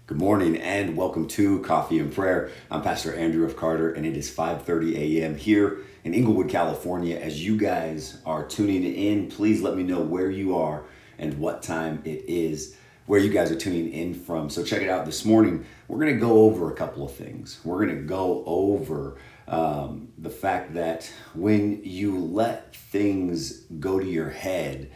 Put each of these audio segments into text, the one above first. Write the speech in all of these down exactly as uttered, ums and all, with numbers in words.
Good morning and welcome to Coffee and Prayer. I'm Pastor Andrew F. Carter and it is five thirty a.m. here in Inglewood, California. As you guys are tuning in, please let me know where you are and what time it is, where you guys are tuning in from. So check it out. This morning, we're going to go over a couple of things. We're going to go over um, the fact that when you let things go to your head,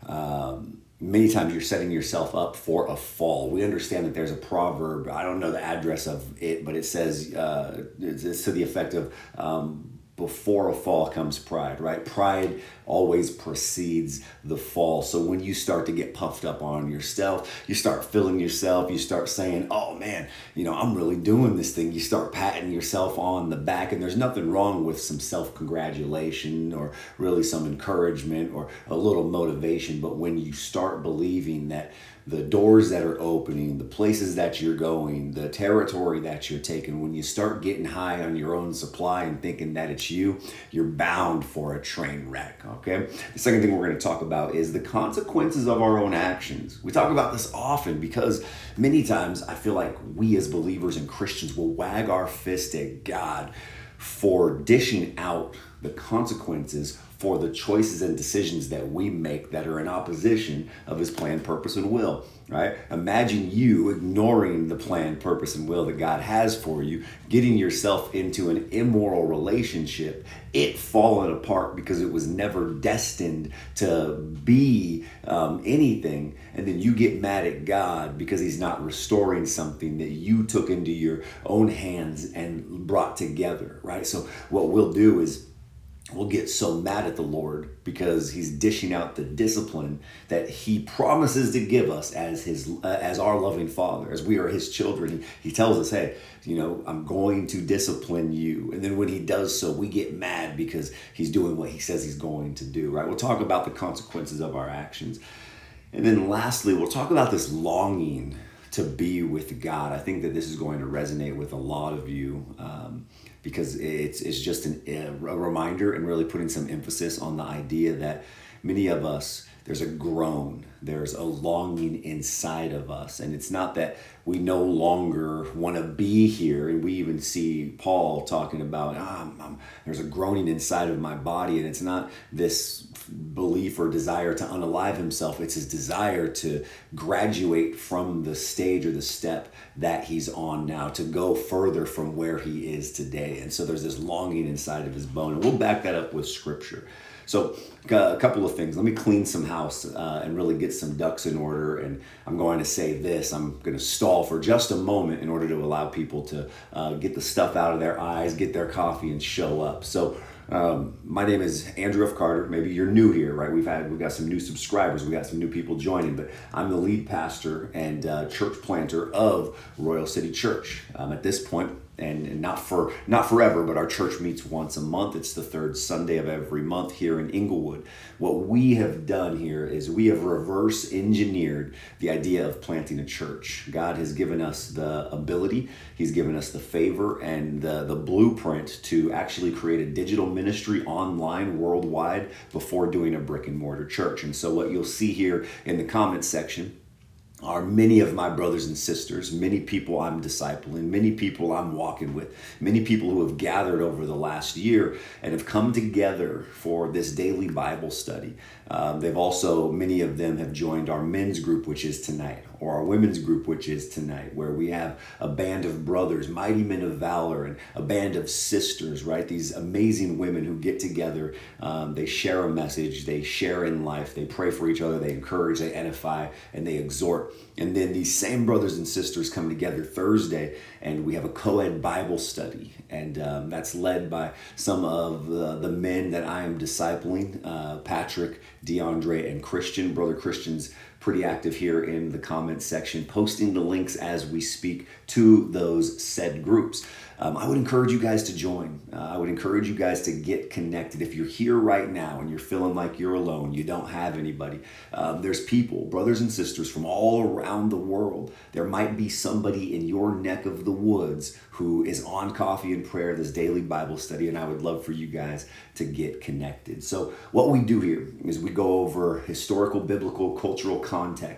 um, many times you're setting yourself up for a fall. We understand that there's a proverb, I don't know the address of it, but it says, uh, it's, it's to the effect of, um, before a fall comes pride, right? Pride always precedes the fall. So when you start to get puffed up on yourself, you start feeling yourself, you start saying, oh man, you know, I'm really doing this thing. You start patting yourself on the back, and there's nothing wrong with some self-congratulation or really some encouragement or a little motivation. But when you start believing that the doors that are opening, the places that you're going, the territory that you're taking, when you start getting high on your own supply and thinking that it's you, you're bound for a train wreck, okay? The second thing we're going to talk about is the consequences of our own actions. We talk about this often because many times I feel like we as believers and Christians will wag our fist at God for dishing out the consequences for the choices and decisions that we make that are in opposition of his plan, purpose, and will, right? Imagine you ignoring the plan, purpose, and will that God has for you, getting yourself into an immoral relationship, it falling apart because it was never destined to be um, anything, and then you get mad at God because he's not restoring something that you took into your own hands and brought together, right? So what we'll do is we'll get so mad at the Lord because he's dishing out the discipline that he promises to give us as his uh, as our loving Father, as we are his children. He, he tells us, hey, you know, I'm going to discipline you. And then when he does so, we get mad because he's doing what he says he's going to do, right? We'll talk about the consequences of our actions. And then lastly, we'll talk about this longing to be with God. I think that this is going to resonate with a lot of you um, because it's it's just an, a reminder and really putting some emphasis on the idea that many of us, there's a groan, there's a longing inside of us. And it's not that we no longer want to be here. And we even see Paul talking about, ah, I'm, I'm, there's a groaning inside of my body. And it's not this belief or desire to unalive himself. It's his desire to graduate from the stage or the step that he's on now, to go further from where he is today. And so there's this longing inside of his bone. And we'll back that up with scripture. So a couple of things. Let me clean some house uh, and really get some ducks in order. And I'm going to say this. I'm going to stall for just a moment in order to allow people to uh, get the stuff out of their eyes, get their coffee, and show up. So um, my name is Andrew F. Carter. Maybe you're new here, right? We've had we've got some new subscribers. We got some new people joining. But I'm the lead pastor and uh, church planter of Royal City Church. Um, at this point, And, and not for not forever, but our church meets once a month. It's the third Sunday of every month here in Inglewood. What we have done here is we have reverse engineered the idea of planting a church. God has given us the ability, he's given us the favor and the, the blueprint to actually create a digital ministry online worldwide before doing a brick and mortar church. And so what you'll see here in the comments section are many of my brothers and sisters, many people I'm discipling, many people I'm walking with, many people who have gathered over the last year and have come together for this daily Bible study. Um, they've also, many of them have joined our men's group, which is tonight, or our women's group, which is tonight, where we have a band of brothers, mighty men of valor, and a band of sisters, right? These amazing women who get together, um, they share a message, they share in life, they pray for each other, they encourage, they edify, and they exhort. And then these same brothers and sisters come together Thursday, and we have a co-ed Bible study. And um, that's led by some of the, the men that I am discipling, uh, Patrick, DeAndre, and Christian. Brother Christian's pretty active here in the comments section, posting the links as we speak to those said groups. Um, I would encourage you guys to join. Uh, I would encourage you guys to get connected. If you're here right now and you're feeling like you're alone, you don't have anybody, um, there's people, brothers and sisters from all around the world. There might be somebody in your neck of the woods who is on Coffee and Prayer, this daily Bible study, and I would love for you guys to get connected. So what we do here is we go over historical, biblical, cultural context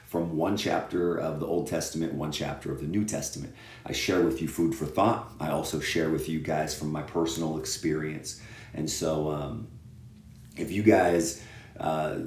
from one chapter of the Old Testament, one chapter of the New Testament. I share with you food for thought. I also share with you guys from my personal experience. And so um, if you guys... Uh,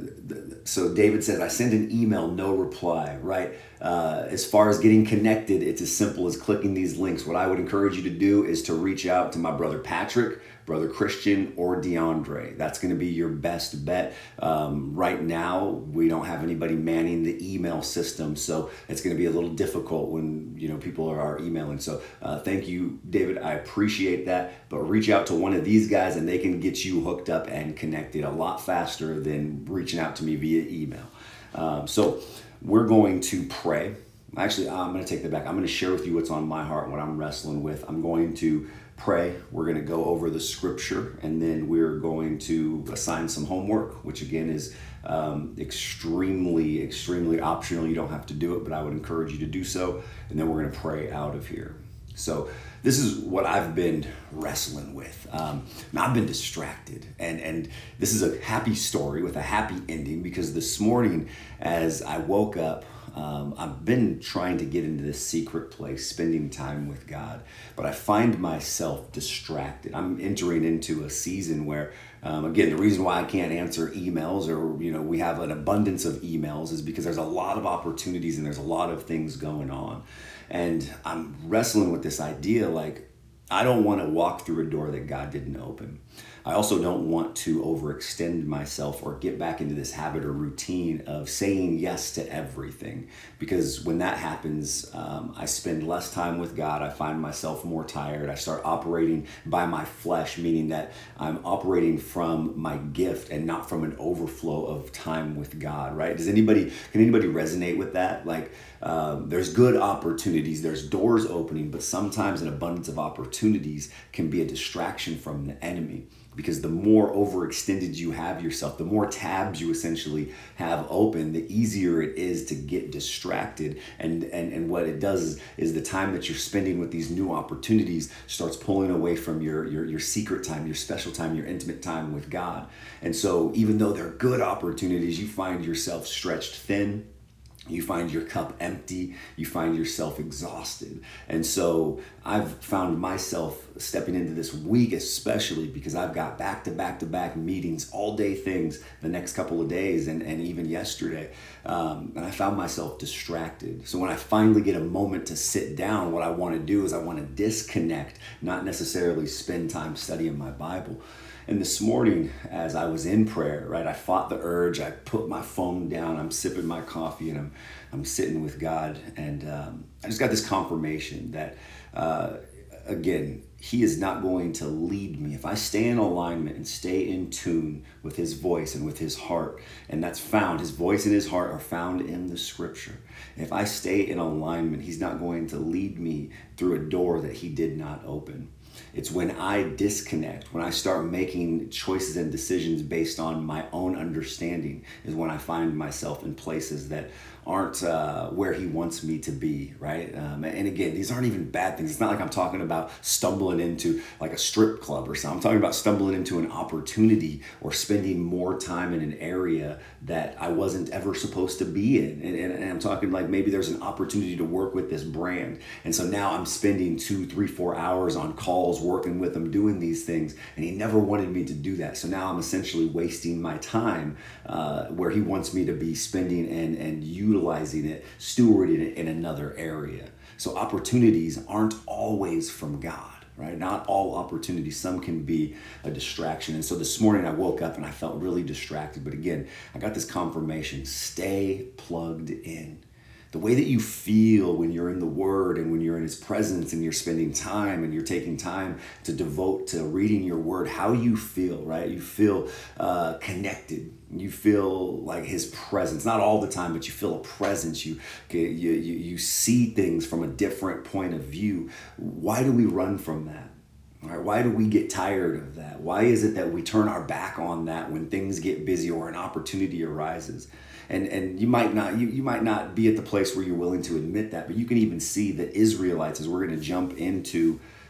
so David says, I send an email, no reply, right? Uh, as far as getting connected, it's as simple as clicking these links. What I would encourage you to do is to reach out to my brother Patrick, brother Christian, or DeAndre. That's going to be your best bet. Um, right now, we don't have anybody manning the email system, so it's going to be a little difficult when, you know, people are, are emailing. So uh, thank you, David. I appreciate that. But reach out to one of these guys and they can get you hooked up and connected a lot faster than reaching out to me via email. Um, so we're going to pray. Actually, I'm going to take that back. I'm going to share with you what's on my heart, what I'm wrestling with. I'm going to pray. We're going to go over the scripture, and then we're going to assign some homework, which again is um, extremely, extremely optional. You don't have to do it, but I would encourage you to do so. And then we're going to pray out of here. So this is what I've been wrestling with. Um, I've been distracted, and, and this is a happy story with a happy ending, because this morning as I woke up, Um, I've been trying to get into this secret place, spending time with God, but I find myself distracted. I'm entering into a season where, um, again, the reason why I can't answer emails, or, you know, we have an abundance of emails, is because there's a lot of opportunities and there's a lot of things going on. And I'm wrestling with this idea, like, I don't want to walk through a door that God didn't open. I also don't want to overextend myself or get back into this habit or routine of saying yes to everything, because when that happens, um, I spend less time with God. I find myself more tired. I start operating by my flesh, meaning that I'm operating from my gift and not from an overflow of time with God, right? Does anybody, can anybody resonate with that? Like, um, there's good opportunities, there's doors opening, but sometimes an abundance of opportunities can be a distraction from the enemy. Because the more overextended you have yourself, the more tabs you essentially have open, the easier it is to get distracted. And, and, and what it does is, is the time that you're spending with these new opportunities starts pulling away from your, your, your secret time, your special time, your intimate time with God. And so even though they're good opportunities, you find yourself stretched thin. You find your cup empty, you find yourself exhausted. And so I've found myself stepping into this week, especially because I've got back to back to back meetings, all day things the next couple of days, and, and even yesterday. Um, and I found myself distracted. So when I finally get a moment to sit down, what I want to do is I want to disconnect, not necessarily spend time studying my Bible. And this morning, as I was in prayer, right, I fought the urge. I put my phone down. I'm sipping my coffee, and I'm I'm sitting with God. And um, I just got this confirmation that, uh, again, He is not going to lead me. If I stay in alignment and stay in tune with His voice and with His heart, and that's found, His voice and His heart are found in the Scripture. If I stay in alignment, He's not going to lead me through a door that He did not open. It's when I disconnect, when I start making choices and decisions based on my own understanding, is when I find myself in places that aren't uh, where He wants me to be, right? Um, and again, these aren't even bad things. It's not like I'm talking about stumbling into like a strip club or something. I'm talking about stumbling into an opportunity or spending more time in an area that I wasn't ever supposed to be in. And, and, and I'm talking like maybe there's an opportunity to work with this brand. And so now I'm spending two, three, four hours on calls, working with them, doing these things. And He never wanted me to do that. So now I'm essentially wasting my time uh, where He wants me to be spending and, and utilizing it, stewarding it in another area. So opportunities aren't always from God, right? Not all opportunities. Some can be a distraction. And so this morning I woke up and I felt really distracted. But again, I got this confirmation: stay plugged in. The way that you feel when you're in the Word and when you're in His presence and you're spending time and you're taking time to devote to reading your Word, how you feel, right? You feel uh, connected. You feel like His presence, not all the time, but you feel a presence. You, you, you, you see things from a different point of view. Why do we run from that? All right, why do we get tired of that? Why is it that we turn our back on that when things get busy or an opportunity arises? And and you might not you, you might not be at the place where you're willing to admit that, but you can even see the Israelites, as we're going to jump into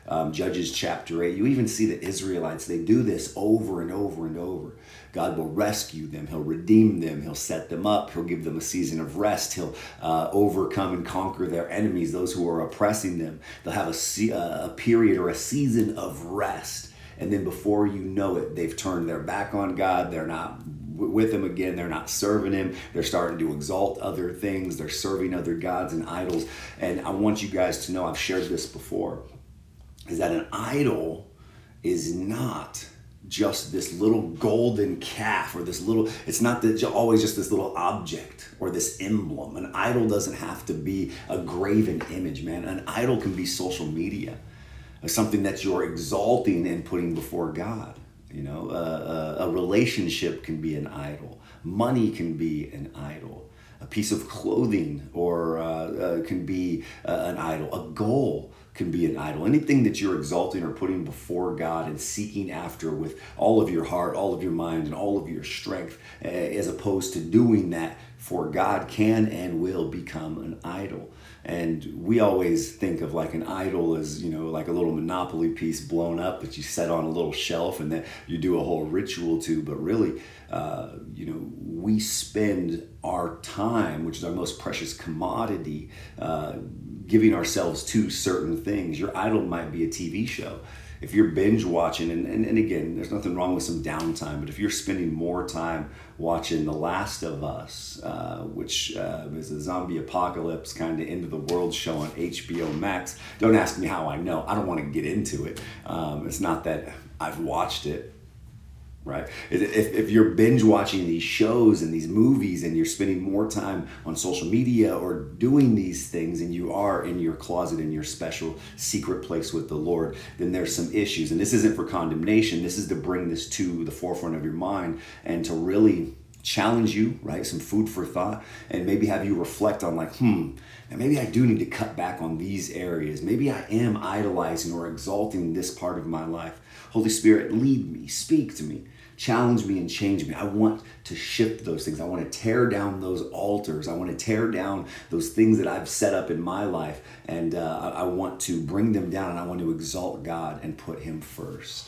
um, Judges chapter eight. You even see the Israelites, they do this over and over and over. God will rescue them. He'll redeem them. He'll set them up. He'll give them a season of rest. He'll uh, overcome and conquer their enemies, those who are oppressing them. They'll have a, se- a period or a season of rest. And then before you know it, they've turned their back on God. They're not with him again. They're not serving him. They're starting to exalt other things. They're serving other gods and idols. And I want you guys to know, I've shared this before, is that an idol is not just this little golden calf or this little, it's not the, always just this little object or this emblem. An idol doesn't have to be a graven image, man. An idol can be social media, something that you're exalting and putting before God. You know, uh, a, a relationship can be an idol. Money can be an idol. A piece of clothing or uh, uh, can be uh, an idol. A goal can be an idol. Anything that you're exalting or putting before God and seeking after with all of your heart, all of your mind, and all of your strength, uh, as opposed to doing that for God, can and will become an idol. And we always think of like an idol as, you know, like a little Monopoly piece blown up that you set on a little shelf and that you do a whole ritual to. But really, uh, you know, we spend our time, which is our most precious commodity, uh, giving ourselves to certain things. Your idol might be a T V show. If you're binge watching, and, and, and again, there's nothing wrong with some downtime, but if you're spending more time watching The Last of Us, uh, which uh, is a zombie apocalypse kind of end of the world show on H B O Max, don't ask me how I know. I don't want to get into it. Um, it's not that I've watched it. Right? If, if you're binge watching these shows and these movies and you're spending more time on social media or doing these things and you are in your closet in your special secret place with the Lord, then there's some issues. And this isn't for condemnation. This is to bring this to the forefront of your mind and to really challenge you, right? Some food for thought, and maybe have you reflect on like, hmm, and maybe I do need to cut back on these areas. Maybe I am idolizing or exalting this part of my life. Holy Spirit, lead me, speak to me, challenge me and change me. I want to shift those things. I want to tear down those altars. I want to tear down those things that I've set up in my life. And uh, I want to bring them down and I want to exalt God and put him first.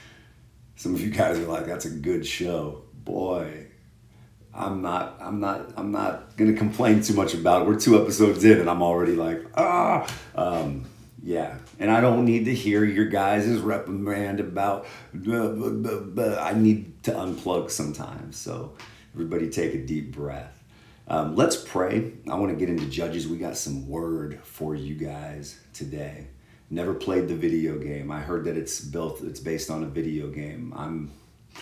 Some of you guys are like, that's a good show. Boy, I'm not, I'm not, I'm not going to complain too much about it. We're two episodes in and I'm already like, ah, um, yeah. And I don't need to hear your guys' reprimand about, uh, but, but I need to unplug sometimes. So everybody take a deep breath. Um, let's pray. I want to get into Judges. We got some word for you guys today. Never played the video game. I heard that it's built, it's based on a video game. I'm,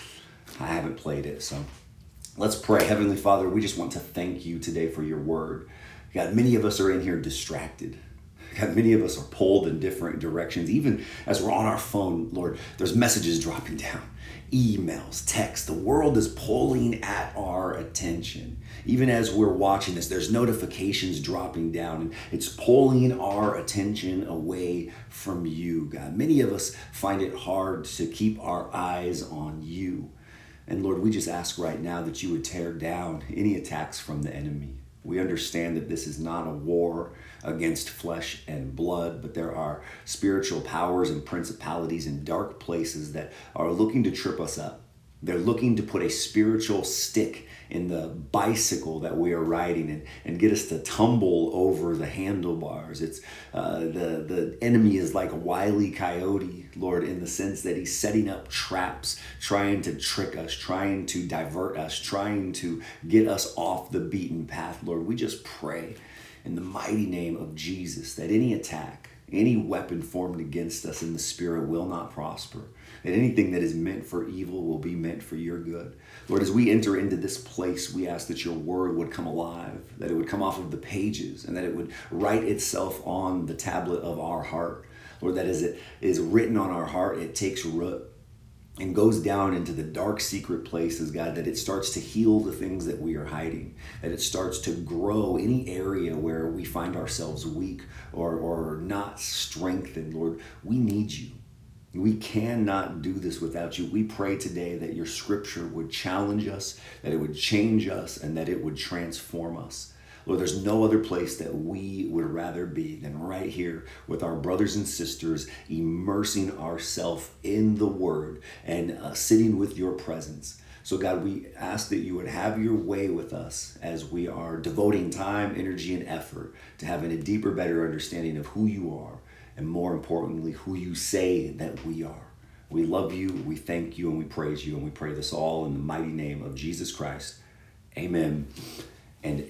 I haven't played it, so let's pray. Heavenly Father, we just want to thank you today for your word. God, many of us are in here distracted. God, many of us are pulled in different directions. Even as we're on our phone, Lord, there's messages dropping down, emails, texts. The world is pulling at our attention. Even as we're watching this, there's notifications dropping down and it's pulling our attention away from you, God. Many of us find it hard to keep our eyes on you. And Lord, we just ask right now that you would tear down any attacks from the enemy. We understand that this is not a war against flesh and blood, but there are spiritual powers and principalities in dark places that are looking to trip us up. They're looking to put a spiritual stick in the bicycle that we are riding and, and get us to tumble over the handlebars. It's uh, the, the enemy is like a wily coyote, Lord, in the sense that he's setting up traps, trying to trick us, trying to divert us, trying to get us off the beaten path. Lord, we just pray in the mighty name of Jesus that any attack, any weapon formed against us in the spirit will not prosper. That anything that is meant for evil will be meant for your good. Lord, as we enter into this place, we ask that your word would come alive, that it would come off of the pages, and that it would write itself on the tablet of our heart. Lord, that as it is written on our heart, it takes root and goes down into the dark secret places, God, that it starts to heal the things that we are hiding, that it starts to grow any area where we find ourselves weak or, or not strengthened. Lord, we need you. We cannot do this without you. We pray today that your scripture would challenge us, that it would change us, and that it would transform us. Lord, there's no other place that we would rather be than right here with our brothers and sisters, immersing ourselves in the Word and uh, sitting with your presence. So God, we ask that you would have your way with us as we are devoting time, energy, and effort to having a deeper, better understanding of who you are, and more importantly, who you say that we are. We love you, we thank you, and we praise you, and we pray this all in the mighty name of Jesus Christ. Amen and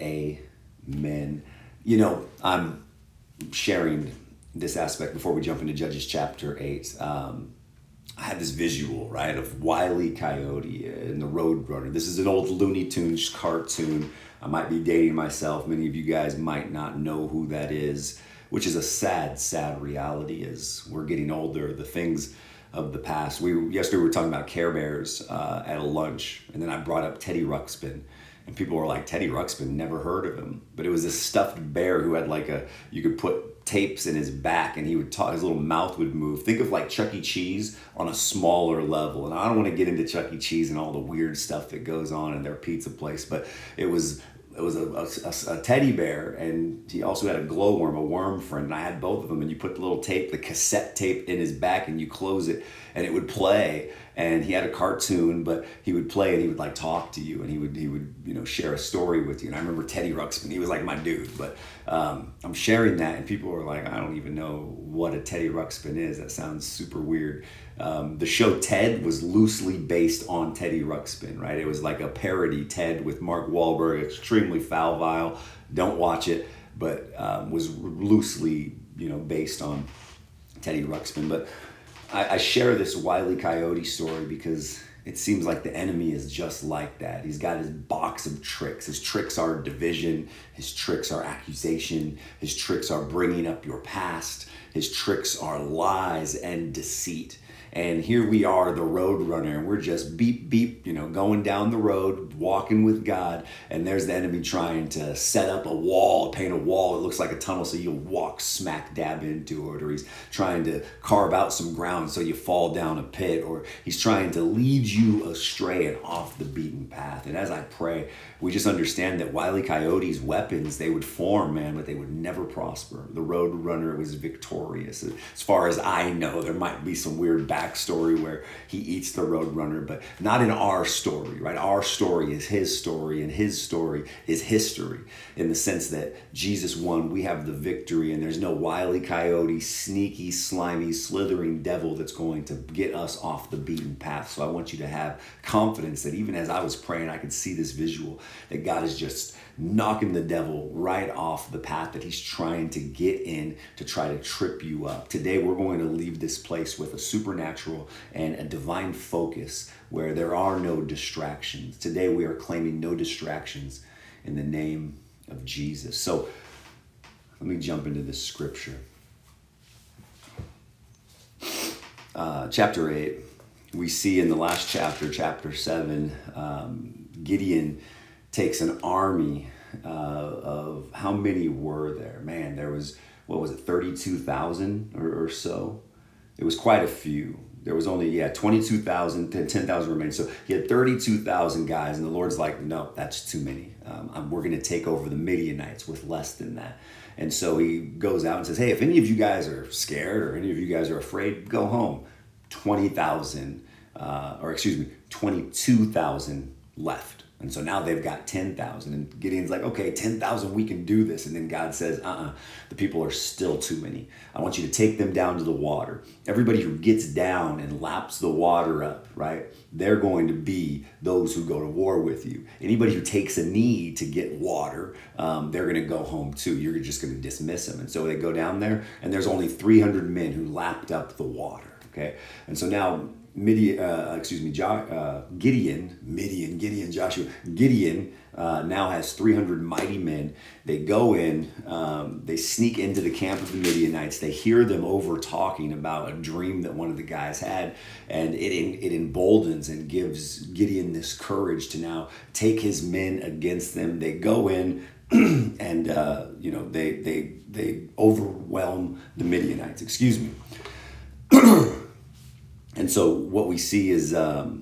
amen. You know, I'm sharing this aspect before we jump into Judges chapter eight. Um, I had this visual, right, of Wile E. Coyote and the Roadrunner. This is an old Looney Tunes cartoon. I might be dating myself. Many of you guys might not know who that is, which is a sad, sad reality as we're getting older. The things of the past. We yesterday we were talking about Care Bears uh, at a lunch, and then I brought up Teddy Ruxpin. And people were like, Teddy Ruxpin, never heard of him. But it was this stuffed bear who had like a, you could put tapes in his back and he would talk, his little mouth would move. Think of like Chuck E. Cheese on a smaller level. And I don't want to get into Chuck E. Cheese and all the weird stuff that goes on in their pizza place, but it was it was a, a, a teddy bear, and he also had a glowworm, a worm friend, and I had both of them, and you put the little tape, the cassette tape in his back, and you close it, and it would play. And he had a cartoon, but he would play and he would like talk to you, and he would he would you know share a story with you. And I remember Teddy Ruxpin, he was like my dude. But um, I'm sharing that, and people were like, I don't even know what a Teddy Ruxpin is. That sounds super weird. Um, the show Ted was loosely based on Teddy Ruxpin, right? It was like a parody Ted with Mark Wahlberg, extremely foul, vile. Don't watch it, but um, was loosely you know based on Teddy Ruxpin. But I, I share this Wile E. Coyote story because it seems like the enemy is just like that. He's got his box of tricks. His tricks are division. His tricks are accusation. His tricks are bringing up your past. His tricks are lies and deceit. And here we are, the road runner, and we're just beep, beep, you know, going down the road, walking with God. And there's the enemy trying to set up a wall, paint a wall. It looks like a tunnel, so you'll walk smack dab into it. Or he's trying to carve out some ground so you fall down a pit. Or he's trying to lead you astray and off the beaten path. And as I pray, we just understand that Wile E. Coyote's weapons, they would form, man, but they would never prosper. The road runner was victorious. As far as I know, there might be some weird backstory where he eats the road runner, but not in our story, right? Our story is his story, and his story is history, in the sense that Jesus won, we have the victory, and there's no Wile E. Coyote, sneaky, slimy, slithering devil that's going to get us off the beaten path. So I want you to have confidence that even as I was praying, I could see this visual that God is just knocking the devil right off the path that he's trying to get in to try to trip you up. Today, we're going to leave this place with a supernatural and a divine focus where there are no distractions. Today, we are claiming no distractions in the name of Jesus. So let me jump into this scripture. Uh, chapter eight, we see in the last chapter, chapter seven, um, Gideon takes an army uh, of, how many were there? Man, there was, what was it, thirty-two thousand or, or so? It was quite a few. There was only, yeah, twenty-two thousand, ten thousand remained. So he had thirty-two thousand guys, and the Lord's like, no, that's too many. Um, I'm, we're going to take over the Midianites with less than that. And so he goes out and says, hey, if any of you guys are scared or any of you guys are afraid, go home. twenty thousand, uh, or excuse me, twenty-two thousand left. And so now they've got ten thousand. And Gideon's like, okay, ten thousand, we can do this. And then God says, uh-uh, the people are still too many. I want you to take them down to the water. Everybody who gets down and laps the water up, right, they're going to be those who go to war with you. Anybody who takes a knee to get water, um, they're going to go home too. You're just going to dismiss them. And so they go down there, and there's only three hundred men who lapped up the water, okay? And so now Midian, uh, excuse me, jo- uh, Gideon, Midian, Gideon, Joshua, Gideon uh, now has three hundred mighty men. They go in, um, they sneak into the camp of the Midianites. They hear them over talking about a dream that one of the guys had, and it it emboldens and gives Gideon this courage to now take his men against them. They go in and uh, you know they they they overwhelm the Midianites. Excuse me. And so what we see is um,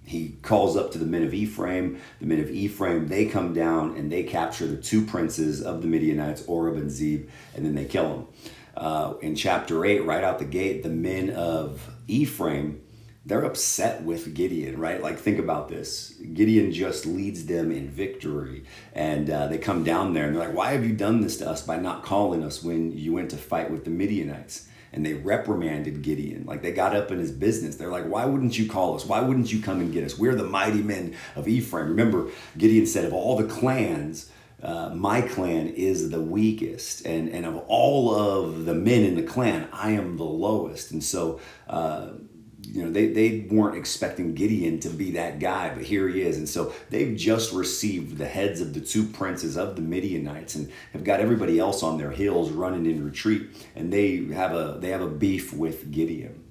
he calls up to the men of Ephraim. The men of Ephraim, they come down and they capture the two princes of the Midianites, Oreb and Zeb, and then they kill them. Uh, in chapter eight, right out the gate, the men of Ephraim, they're upset with Gideon, right? Like, think about this. Gideon just leads them in victory. And uh, they come down there and they're like, why have you done this to us by not calling us when you went to fight with the Midianites? And they reprimanded Gideon. Like, they got up in his business. They're like, why wouldn't you call us? Why wouldn't you come and get us? We're the mighty men of Ephraim. Remember, Gideon said, of all the clans, uh, my clan is the weakest. And, and of all of the men in the clan, I am the lowest. And so, uh, you know, they, they weren't expecting Gideon to be that guy, but here he is. And so they've just received the heads of the two princes of the Midianites and have got everybody else on their heels running in retreat. And they have a they have a beef with Gideon.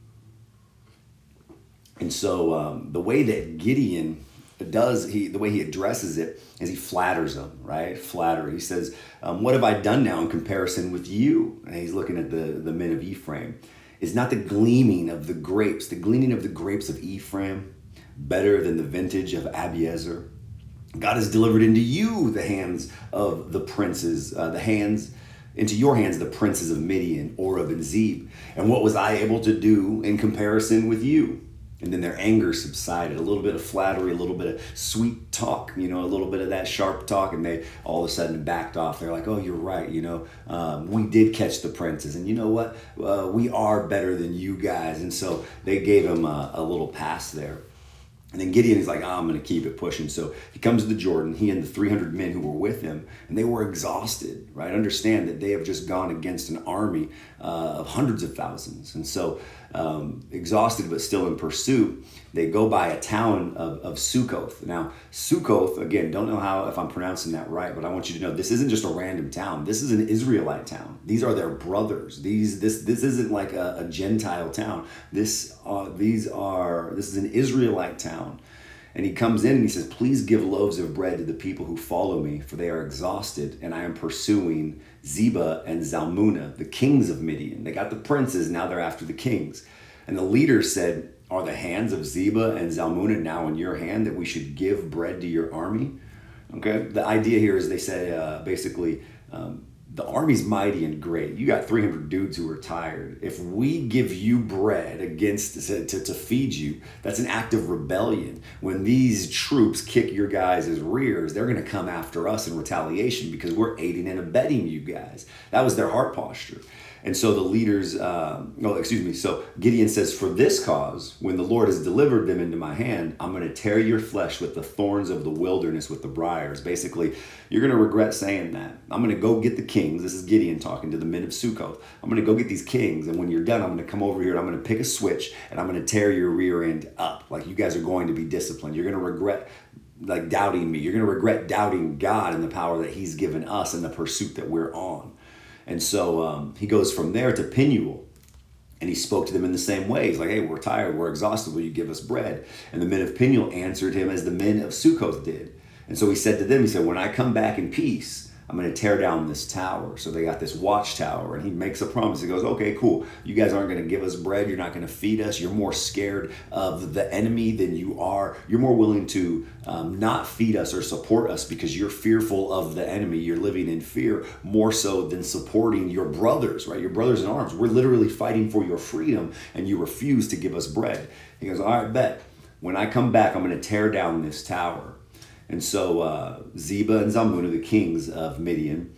And so um, the way that Gideon does, he the way he addresses it is he flatters them, right? Flattery. He says, um, what have I done now in comparison with you? And he's looking at the, the men of Ephraim. Is not the gleaming of the grapes, the gleaning of the grapes of Ephraim, better than the vintage of Abiezer? God has delivered into you the hands of the princes, uh, the hands, into your hands the princes of Midian, Oreb and Zeb. And what was I able to do in comparison with you? And then their anger subsided. A little bit of flattery, a little bit of sweet talk, you know, a little bit of that sharp talk. And they all of a sudden backed off. They're like, oh, you're right. You know, um, we did catch the princes. And you know what? Uh, we are better than you guys. And so they gave him a, a little pass there. And then Gideon is like, oh, I'm going to keep it pushing. So he comes to the Jordan, he and the three hundred men who were with him, and they were exhausted, right? Understand that they have just gone against an army uh, of hundreds of thousands. And so um, exhausted, but still in pursuit, they go by a town of, of Sukkoth. Now, Sukkoth, again, don't know how, if I'm pronouncing that right, but I want you to know this isn't just a random town. This is an Israelite town. These are their brothers. These, this, this isn't like a, a Gentile town. This, uh, these are, this is an Israelite town. And he comes in and he says, please give loaves of bread to the people who follow me, for they are exhausted, and I am pursuing Zebah and Zalmunna, the kings of Midian. They got the princes, now they're after the kings. And the leader said, are the hands of Zebah and Zalmunna now in your hand that we should give bread to your army? Okay, the idea here is they say uh, basically, um, the army's mighty and great. You got three hundred dudes who are tired. If we give you bread against to, to, to feed you, that's an act of rebellion. When these troops kick your guys' rears, they're going to come after us in retaliation because we're aiding and abetting you guys. That was their heart posture. And so the leaders, um, oh, excuse me, so Gideon says, for this cause, when the Lord has delivered them into my hand, I'm going to tear your flesh with the thorns of the wilderness, with the briars. Basically, you're going to regret saying that. I'm going to go get the kings. This is Gideon talking to the men of Sukkoth. I'm going to go get these kings. And when you're done, I'm going to come over here and I'm going to pick a switch and I'm going to tear your rear end up. Like, you guys are going to be disciplined. You're going to regret like doubting me. You're going to regret doubting God and the power that he's given us and the pursuit that we're on. And so um, he goes from there to Penuel, and he spoke to them in the same way. He's like, hey, we're tired, we're exhausted, will you give us bread? And the men of Penuel answered him as the men of Sukkoth did. And so he said to them, he said, when I come back in peace, I'm going to tear down this tower. So they got this watchtower, and he makes a promise. He goes, okay, cool. You guys aren't going to give us bread. You're not going to feed us. You're more scared of the enemy than you are. You're more willing to um, not feed us or support us because you're fearful of the enemy. You're living in fear more so than supporting your brothers, right? Your brothers in arms. We're literally fighting for your freedom, and you refuse to give us bread. He goes, all right, bet. When I come back, I'm going to tear down this tower. And so uh, Zebah and Zalmunna, the kings of Midian,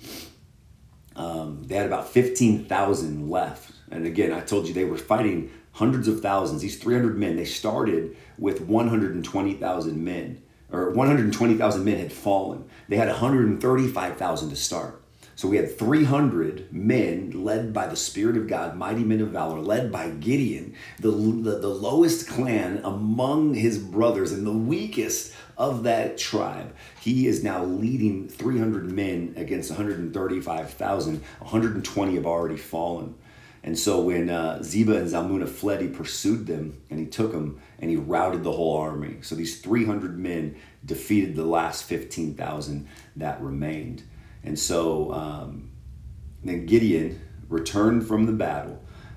um, they had about fifteen thousand left. And again, I told you they were fighting hundreds of thousands. These three hundred men, they started with one hundred twenty thousand men, or one hundred twenty thousand men had fallen. They had one hundred thirty-five thousand to start. So we had three hundred men led by the Spirit of God, mighty men of valor, led by Gideon, the, the, the lowest clan among his brothers and the weakest of that tribe. He is now leading three hundred men against one hundred thirty-five thousand. one hundred twenty have already fallen. And so when uh, Zebah and Zalmunna fled, he pursued them and he took them and he routed the whole army. So these three hundred men defeated the last fifteen thousand that remained. And so um, then Gideon returned from the battle,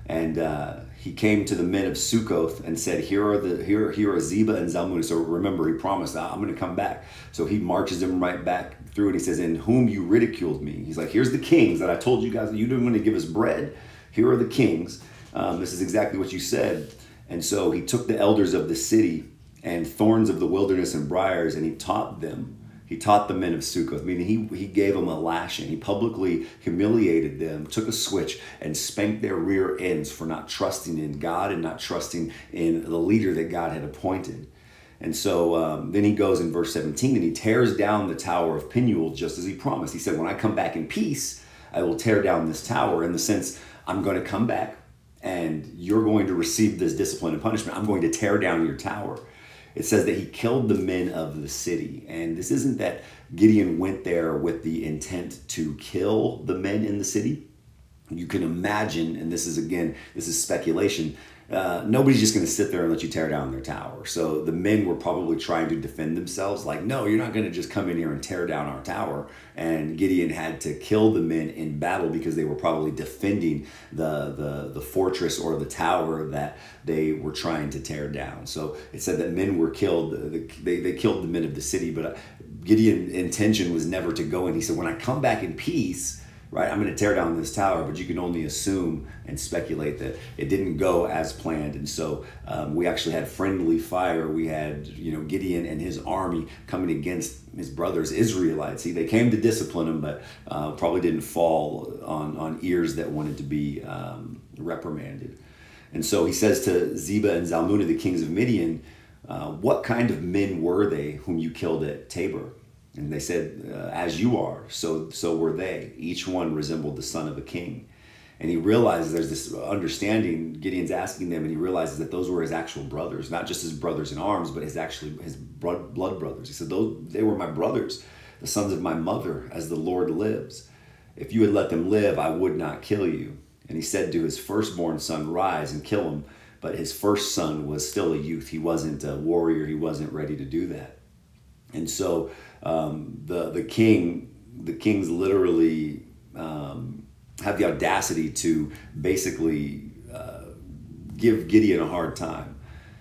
And uh, he came to the men of Sukkoth and said, here are the here, here are Zeba and Zalmunna. So remember, he promised, I'm going to come back. So he marches them right back through it. He says, in whom you ridiculed me. He's like, here's the kings that I told you guys that you didn't want to give us bread. Here are the kings. Um, this is exactly what you said. And so he took the elders of the city and thorns of the wilderness and briars, and he taught them. He taught the men of Sukkoth, meaning he, he gave them a lashing. He publicly humiliated them, took a switch, and spanked their rear ends for not trusting in God and not trusting in the leader that God had appointed. And so um, then he goes in verse seventeen and he tears down the tower of Penuel just as he promised. He said, when I come back in peace, I will tear down this tower, in the sense I'm going to come back and you're going to receive this discipline and punishment. I'm going to tear down your tower. It says that he killed the men of the city. And this isn't that Gideon went there with the intent to kill the men in the city. You can imagine, and this is again, this is speculation, uh, nobody's just going to sit there and let you tear down their tower. So the men were probably trying to defend themselves, like, no, you're not going to just come in here and tear down our tower. And Gideon had to kill the men in battle because they were probably defending the, the, the fortress or the tower that they were trying to tear down. So it said that men were killed. They, they killed the men of the city, but Gideon's intention was never to go in. He said, when I come back in peace, right, I'm going to tear down this tower, but you can only assume and speculate that it didn't go as planned. And so um, we actually had friendly fire. We had, you know, Gideon and his army coming against his brothers, Israelites. See, they came to discipline him, but uh, probably didn't fall on, on ears that wanted to be um, reprimanded. And so he says to Zeba and Zalmunna, the kings of Midian, uh, what kind of men were they whom you killed at Tabor? And they said, uh, as you are, so so were they. Each one resembled the son of a king. And he realizes there's this understanding. Gideon's asking them, and he realizes that those were his actual brothers, not just his brothers in arms, but his actually his blood brothers. He said, those they were my brothers, the sons of my mother, as the Lord lives. If you had let them live, I would not kill you. And he said to his firstborn son, rise and kill him. But his first son was still a youth. He wasn't a warrior. He wasn't ready to do that. And so um, the the king, the kings literally um, have the audacity to basically uh, give Gideon a hard time.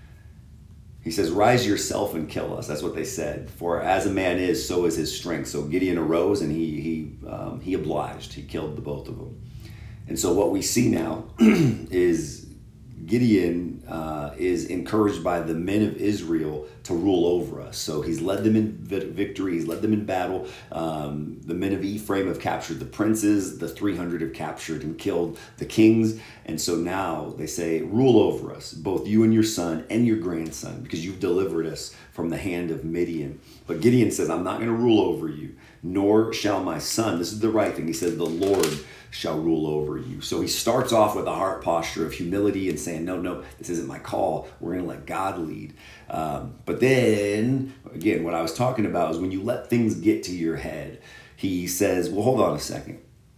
He says, rise yourself and kill us. That's what they said. For as a man is, so is his strength. So Gideon arose and he he um, he obliged. He killed the both of them. And so what we see now is Gideon uh, is encouraged by the men of Israel to rule over us. So he's led them in victory. He's led them in battle. Um, the men of Ephraim have captured the princes. The three hundred have captured and killed the kings. And so now they say, rule over us, both you and your son and your grandson, because you've delivered us from the hand of Midian. But Gideon says, I'm not going to rule over you, nor shall my son. This is the right thing. He says, the Lord shall rule over you. So he starts off with a heart posture of humility and saying, no, no, this isn't my call. We're going to let God lead. Um, but then, again, what I was talking about is when you let things get to your head, he says, well, hold on a second.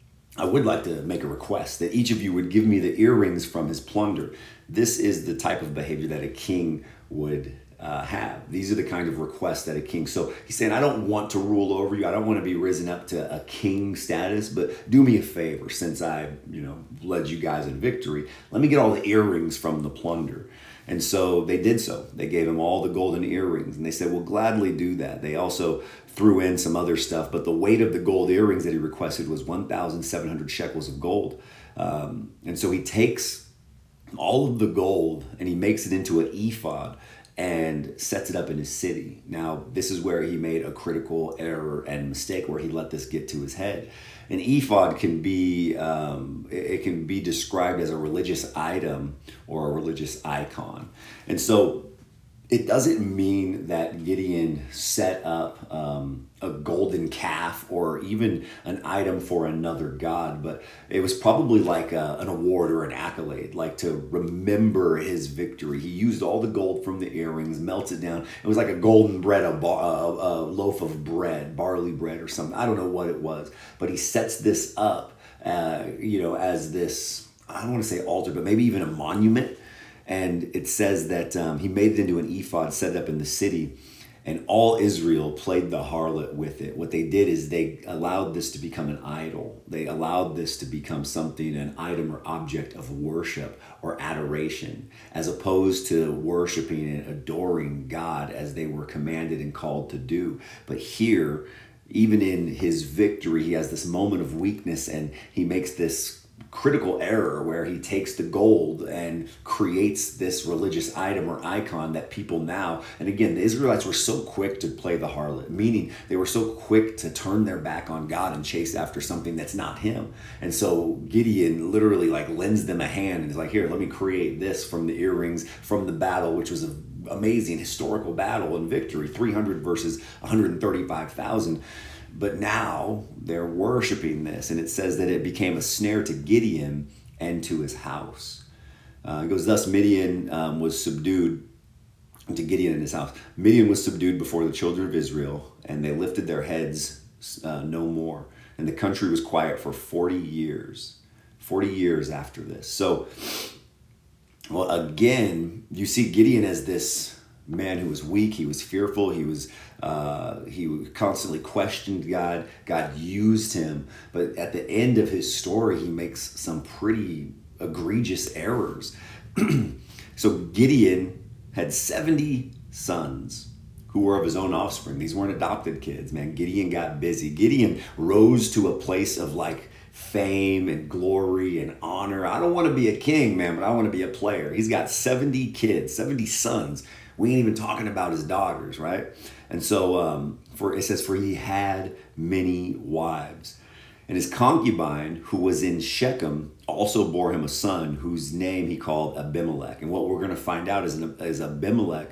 I would like to make a request that each of you would give me the earrings from his plunder. This is the type of behavior that a king would uh, have. These are the kind of requests that a king. So he's saying, I don't want to rule over you. I don't want to be risen up to a king status, but do me a favor, since I, you know, led you guys in victory. Let me get all the earrings from the plunder. And so they did so. They gave him all the golden earrings, and they said, we'll gladly do that. They also threw in some other stuff, but the weight of the gold earrings that he requested was one thousand seven hundred shekels of gold. Um, and so he takes all of the gold and he makes it into an ephod and sets it up in his city. Now, this is where he made a critical error and mistake, where he let this get to his head. An ephod can be, um, it can be described as a religious item or a religious icon. And so it doesn't mean that Gideon set up um, a golden calf or even an item for another god, but it was probably like a, an award or an accolade, like to remember his victory. He used all the gold from the earrings, melted down. It was like a golden bread, a, bar, a, a loaf of bread, barley bread or something. I don't know what it was, but he sets this up, uh, you know, as this, I don't want to say altar, but maybe even a monument. And it says that um, he made it into an ephod, set it up in the city. And all Israel played the harlot with it. What they did is they allowed this to become an idol. They allowed this to become something, an item or object of worship or adoration, as opposed to worshiping and adoring God as they were commanded and called to do. But here, even in his victory, he has this moment of weakness, and he makes this critical error where he takes the gold and creates this religious item or icon that people now, and again, the Israelites were so quick to play the harlot, meaning they were so quick to turn their back on God and chase after something that's not him. And so Gideon literally like lends them a hand and is like, here, let me create this from the earrings from the battle, which was an amazing historical battle and victory, three hundred versus one hundred thirty-five thousand. But now they're worshiping this, and it says that it became a snare to Gideon and to his house. Uh, it goes, thus Midian um, was subdued to Gideon and his house. Midian was subdued before the children of Israel, and they lifted their heads uh, no more. And the country was quiet for forty years. forty years after this. So, well, again, you see Gideon as this man who was weak. He was fearful. He was uh, he constantly questioned God. God used him, but at the end of his story, he makes some pretty egregious errors. So Gideon had seventy sons who were of his own offspring. These weren't adopted kids, man. Gideon got busy. Gideon rose to a place of like fame and glory and honor. I don't want to be a king, man, but I want to be a player. He's got seventy kids, seventy sons. We ain't even talking about his daughters, right? And so um, for it says, for he had many wives. And his concubine, who was in Shechem, also bore him a son whose name he called Abimelech. And what we're going to find out is, is Abimelech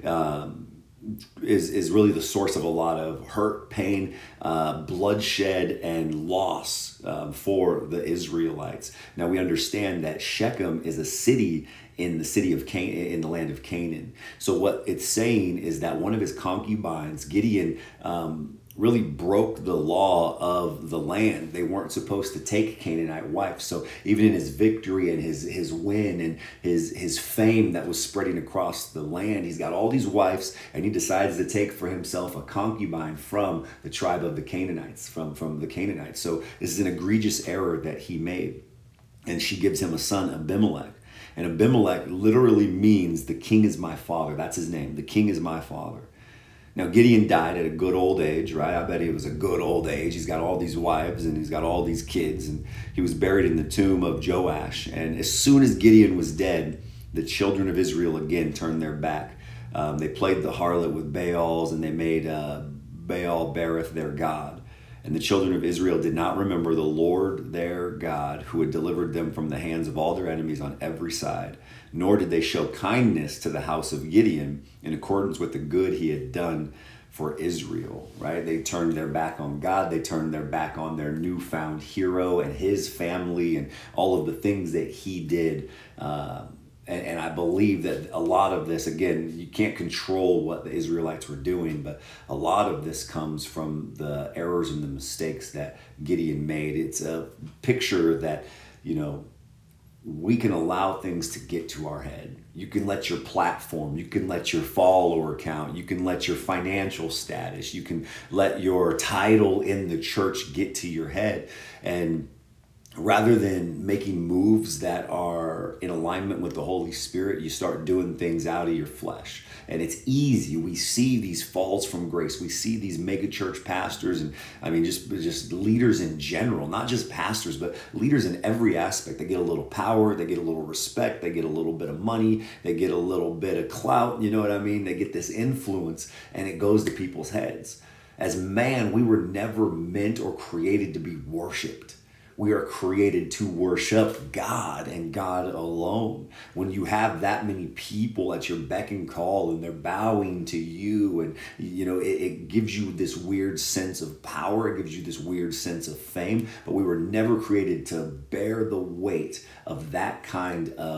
um, is, is really the source of a lot of hurt, pain, uh, bloodshed, and loss um, for the Israelites. Now we understand that Shechem is a city in the city of Canaan, in the land of Canaan. So what it's saying is that one of his concubines, Gideon, um, really broke the law of the land. They weren't supposed to take Canaanite wives. So even in his victory and his his win and his his fame that was spreading across the land, he's got all these wives, and he decides to take for himself a concubine from the tribe of the Canaanites, from, from the Canaanites. So this is an egregious error that he made. And she gives him a son, Abimelech. And Abimelech literally means the king is my father. That's his name. The king is my father. Now, Gideon died at a good old age, right? I bet he was a good old age. He's got all these wives and he's got all these kids, and he was buried in the tomb of Joash. And as soon as Gideon was dead, the children of Israel again turned their back. Um, they played the harlot with Baals, and they made uh, Baal Berith their god. And the children of Israel did not remember the Lord their God, who had delivered them from the hands of all their enemies on every side, nor did they show kindness to the house of Gideon in accordance with the good he had done for Israel, right? They turned their back on God. They turned their back on their newfound hero and his family and all of the things that he did. Uh, And, and I believe that a lot of this, again, you can't control what the Israelites were doing, but a lot of this comes from the errors and the mistakes that Gideon made. It's a picture that, you know, we can allow things to get to our head. You can let your platform, you can let your follower count, you can let your financial status, you can let your title in the church get to your head. And rather than making moves that are in alignment with the Holy Spirit, you start doing things out of your flesh. And it's easy. We see these falls from grace. We see these mega church pastors and I mean, just, just leaders in general, not just pastors, but leaders in every aspect. They get a little power, they get a little respect, they get a little bit of money, they get a little bit of clout, you know what I mean? They get this influence and it goes to people's heads. As man, we were never meant or created to be worshiped. We are created to worship God and God alone. When you have that many people at your beck and call and they're bowing to you, and you know, it, it gives you this weird sense of power. It gives you this weird sense of fame. But we were never created to bear the weight of that kind of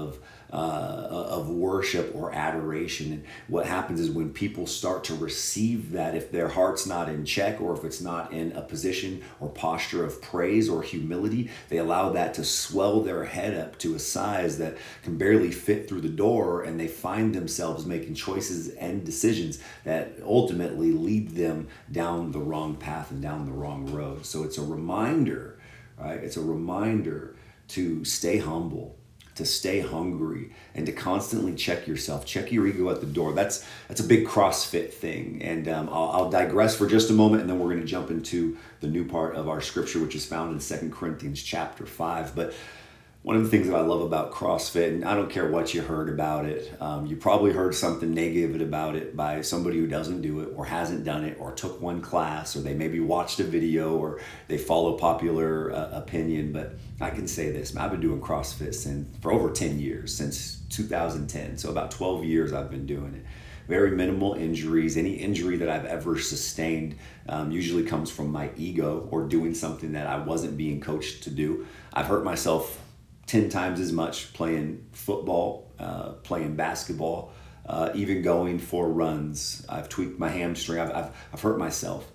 uh, of worship or adoration. And what happens is when people start to receive that, if their heart's not in check, or if it's not in a position or posture of praise or humility, they allow that to swell their head up to a size that can barely fit through the door, and they find themselves making choices and decisions that ultimately lead them down the wrong path and down the wrong road. So it's a reminder, right? It's a reminder to stay humble, to stay hungry, and to constantly check yourself, check your ego at the door. That's that's a big CrossFit thing. And um, I'll, I'll digress for just a moment, and then we're going to jump into the new part of our scripture, which is found in Second Corinthians chapter five. But one of the things that I love about CrossFit, and I don't care what you heard about it, um, you probably heard something negative about it by somebody who doesn't do it or hasn't done it or took one class, or they maybe watched a video or they follow popular uh, opinion. But I can say this, I've been doing CrossFit since, for over ten years, since two thousand ten. So about twelve years I've been doing it. Very minimal injuries. Any injury that I've ever sustained um, usually comes from my ego or doing something that I wasn't being coached to do. I've hurt myself ten times as much playing football, uh, playing basketball, uh, even going for runs. I've tweaked my hamstring. I've, I've, I've hurt myself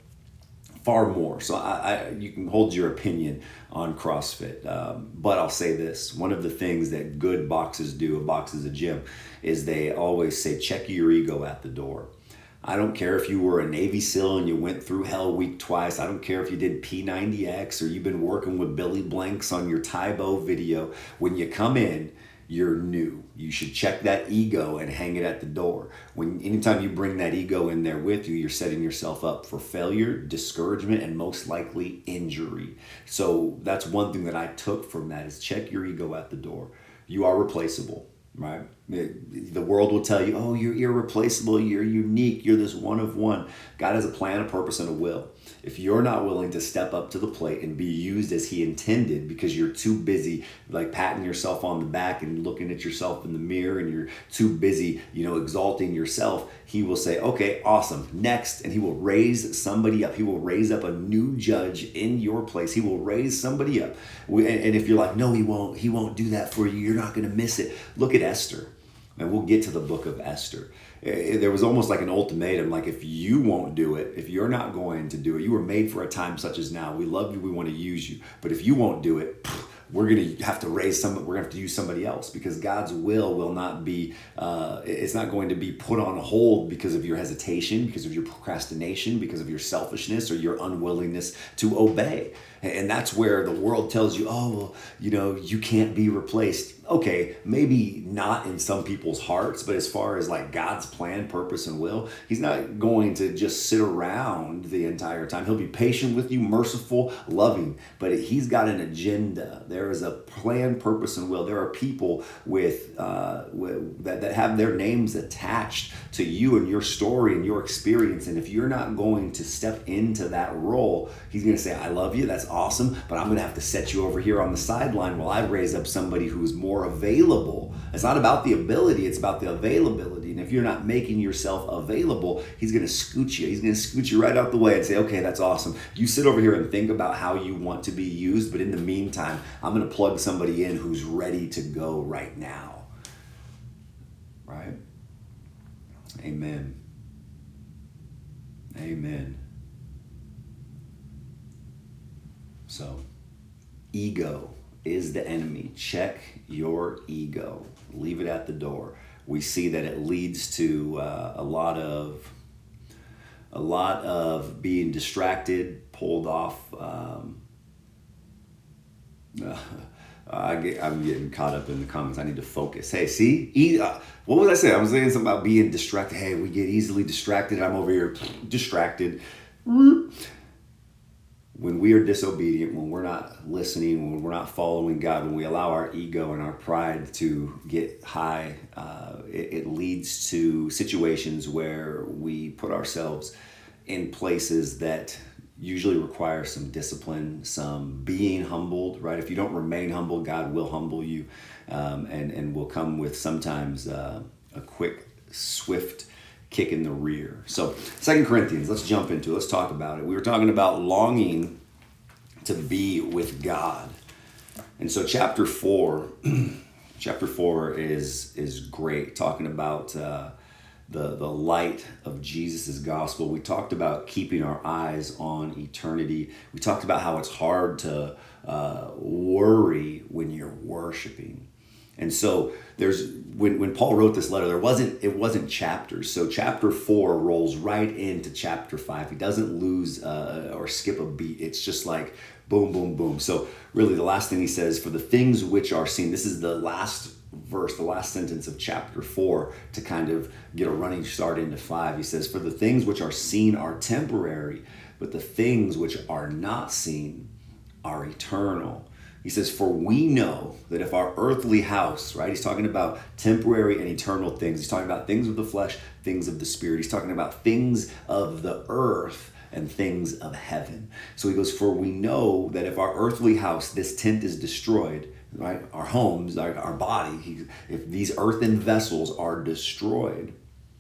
far more. So I, I, you can hold your opinion on CrossFit. Um, but I'll say this, one of the things that good boxes do, a box is a gym, is they always say, check your ego at the door. I don't care if you were a Navy SEAL and you went through Hell Week twice. I don't care if you did P ninety X or you've been working with Billy Blanks on your Tybo video. When you come in, you're new. You should check that ego and hang it at the door. When anytime you bring that ego in there with you, you're setting yourself up for failure, discouragement, and most likely injury. So that's one thing that I took from that, is check your ego at the door. You are replaceable. Right? The world will tell you, oh, you're irreplaceable, you're unique, you're this one of one. God has a plan, a purpose, and a will. If you're not willing to step up to the plate and be used as he intended because you're too busy like patting yourself on the back and looking at yourself in the mirror, and you're too busy, you know, exalting yourself, he will say, okay, awesome, next. And he will raise somebody up. He will raise up a new judge in your place. He will raise somebody up. And if you're like, no, he won't, he won't do that for you, you're not going to miss it. Look at Esther. And we'll get to the book of Esther. There was almost like an ultimatum, like if you won't do it, if you're not going to do it, you were made for a time such as now. We love you, we want to use you. But if you won't do it, we're going to have to raise some, we're going to have to use somebody else, because God's will will not be, uh, it's not going to be put on hold because of your hesitation, because of your procrastination, because of your selfishness or your unwillingness to obey. And that's where the world tells you, oh, well, you know, you can't be replaced. Okay, maybe not in some people's hearts, but as far as like God's plan, purpose, and will, he's not going to just sit around the entire time. He'll be patient with you, merciful, loving, but he's got an agenda. There is a plan, purpose, and will. There are people with, uh, with that, that have their names attached to you and your story and your experience. And if you're not going to step into that role, he's going to say, I love you, that's awesome, but I'm going to have to set you over here on the sideline while I raise up somebody who's more available. It's not about the ability, it's about the availability. And if you're not making yourself available, he's going to scoot you. He's going to scoot you right out the way and say, okay, that's awesome. You sit over here and think about how you want to be used, but in the meantime, I'm going to plug somebody in who's ready to go right now. Right? Amen. Amen. So, ego is the enemy. Check your ego. Leave it at the door. We see that it leads to uh, a lot of a lot of being distracted, pulled off. Um, uh, I get, I'm getting caught up in the comments. I need to focus. Hey, see? E- uh, what was I saying? I was saying something about being distracted. Hey, we get easily distracted. I'm over here distracted. When we are disobedient, when we're not listening, when we're not following God, when we allow our ego and our pride to get high, uh, it, it leads to situations where we put ourselves in places that usually require some discipline, some being humbled, right? If you don't remain humble, God will humble you, um, and, and will come with sometimes uh, a quick, swift kick in the rear. So Second Corinthians, let's jump into it. Let's talk about it. We were talking about longing to be with God. And so chapter four, Chapter four is is great, talking about uh, the the light of Jesus' gospel. We talked about keeping our eyes on eternity. We talked about how it's hard to uh, worry when you're worshiping. And so there's when, when Paul wrote this letter, there wasn't it wasn't chapters. So chapter four rolls right into chapter five. He doesn't lose uh, or skip a beat. It's just like boom, boom, boom. So really the last thing he says, for the things which are seen, this is the last verse, the last sentence of chapter four to kind of get a running start into five. He says, for the things which are seen are temporary, but the things which are not seen are eternal. He says, for we know that if our earthly house, right? He's talking about temporary and eternal things. He's talking about things of the flesh, things of the spirit. He's talking about things of the earth and things of heaven. So he goes, for we know that if our earthly house, this tent is destroyed, right? Our homes, our, our body, he, if these earthen vessels are destroyed,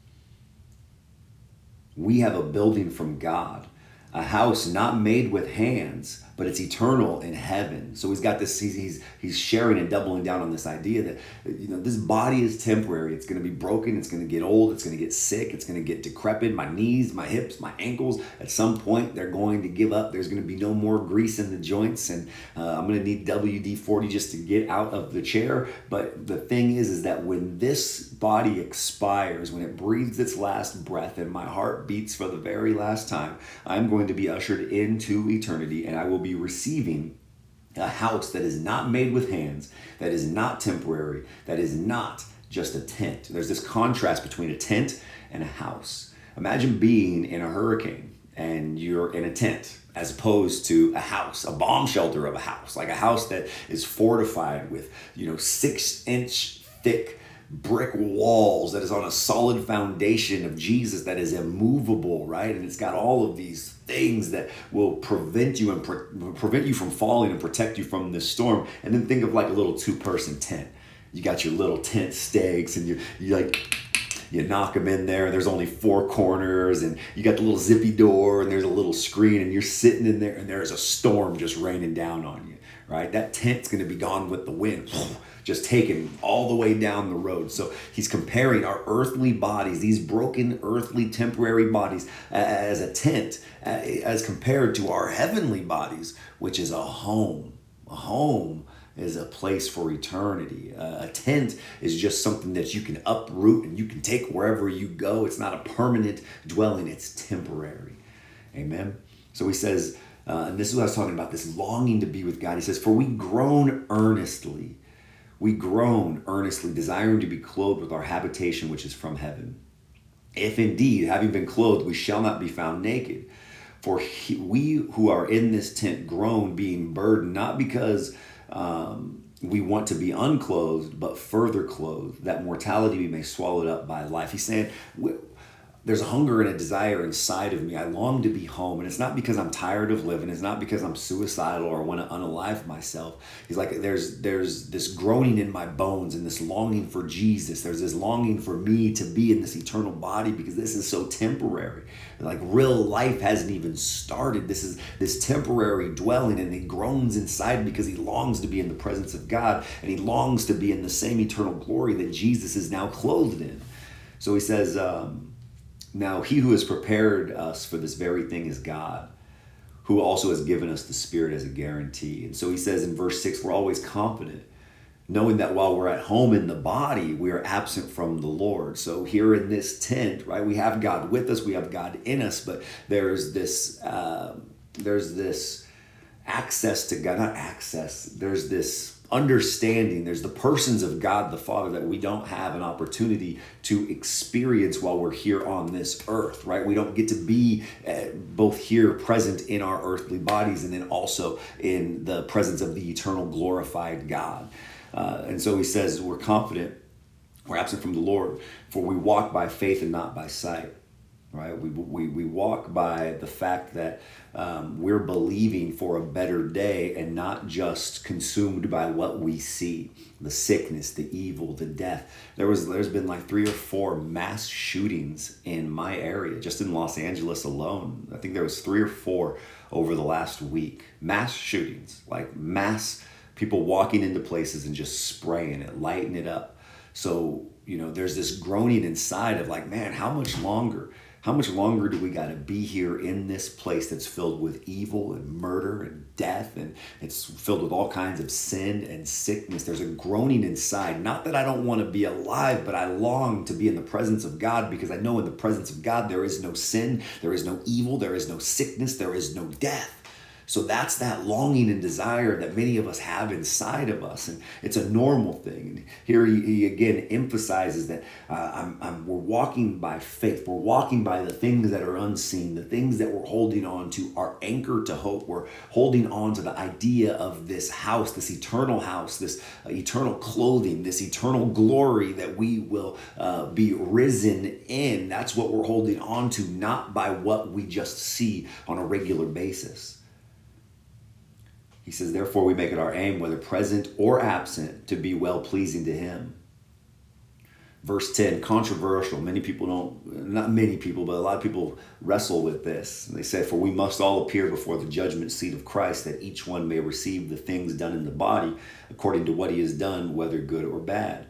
we have a building from God, a house not made with hands, but it's eternal in heaven. So he's got this, he's, he's, he's sharing and doubling down on this idea that, you know, this body is temporary. It's going to be broken. It's going to get old. It's going to get sick. It's going to get decrepit. My knees, my hips, my ankles, at some point they're going to give up. There's going to be no more grease in the joints. And uh, I'm going to need W D forty just to get out of the chair. But the thing is, is that when this body expires, when it breathes its last breath and my heart beats for the very last time, I'm going to be ushered into eternity, and I will be receiving a house that is not made with hands, that is not temporary, that is not just a tent. There's this contrast between a tent and a house. Imagine being in a hurricane and you're in a tent, as opposed to a house, a bomb shelter of a house, like a house that is fortified with, you know, six inch thick brick walls, that is on a solid foundation of Jesus, that is immovable, right? And it's got all of these things that will prevent you and pre- prevent you from falling and protect you from this storm. And then think of like a little two-person tent. You got your little tent stakes, and you you like you knock them in there, and there's only four corners, and you got the little zippy door, and there's a little screen, and you're sitting in there, and there's a storm just raining down on you, right? That tent's going to be gone with the wind, just taken all the way down the road. So he's comparing our earthly bodies, these broken earthly temporary bodies, as a tent, as compared to our heavenly bodies, which is a home. A home is a place for eternity. Uh, a tent is just something that you can uproot and you can take wherever you go. It's not a permanent dwelling, it's temporary. Amen. So he says, uh, and this is what I was talking about, this longing to be with God. He says, for we groan earnestly. We groan earnestly, desiring to be clothed with our habitation, which is from heaven. If indeed, having been clothed, we shall not be found naked. For he, we who are in this tent groan, being burdened, not because um, we want to be unclothed, but further clothed, that mortality be may swallowed up by life. He's saying, there's a hunger and a desire inside of me. I long to be home. And it's not because I'm tired of living. It's not because I'm suicidal or want to unalive myself. He's like, there's there's this groaning in my bones and this longing for Jesus. There's this longing for me to be in this eternal body, because this is so temporary. Like real life hasn't even started. This is this temporary dwelling, and he groans inside because he longs to be in the presence of God, and he longs to be in the same eternal glory that Jesus is now clothed in. So he says, um, now he who has prepared us for this very thing is God, who also has given us the Spirit as a guarantee. And so he says in verse six, we're always confident, knowing that while we're at home in the body, we are absent from the Lord. So here in this tent, right, we have God with us, we have God in us, but there's this, uh, there's this access to God, not access, there's this understanding, there's the persons of God the Father that we don't have an opportunity to experience while we're here on this earth, right? We don't get to be uh, both here present in our earthly bodies and then also in the presence of the eternal glorified God. Uh, and so he says, we're confident, we're absent from the Lord, for we walk by faith and not by sight. Right? We, we, we walk by the fact that um, we're believing for a better day and not just consumed by what we see, the sickness, the evil, the death. There was, there's been like three or four mass shootings in my area, just in Los Angeles alone. I think there was three or four over the last week. Mass shootings, like mass People walking into places and just spraying it, lighting it up. So, you know, there's this groaning inside of like, man, how much longer? How much longer do we got to be here in this place that's filled with evil and murder and death, and it's filled with all kinds of sin and sickness? There's a groaning inside. Not that I don't want to be alive, but I long to be in the presence of God, because I know in the presence of God there is no sin, there is no evil, there is no sickness, there is no death. So that's that longing and desire that many of us have inside of us, and it's a normal thing. And here he, he again emphasizes that uh, I'm, I'm, we're walking by faith. We're walking by the things that are unseen, the things that we're holding on to, our anchor to hope. We're holding on to the idea of this house, this eternal house, this uh, eternal clothing, this eternal glory that we will uh, be risen in. That's what we're holding on to, not by what we just see on a regular basis. He says, therefore we make it our aim, whether present or absent, to be well-pleasing to him. Verse ten, controversial. Many people don't, not many people, but a lot of people wrestle with this. And they say, for we must all appear before the judgment seat of Christ, that each one may receive the things done in the body according to what he has done, whether good or bad.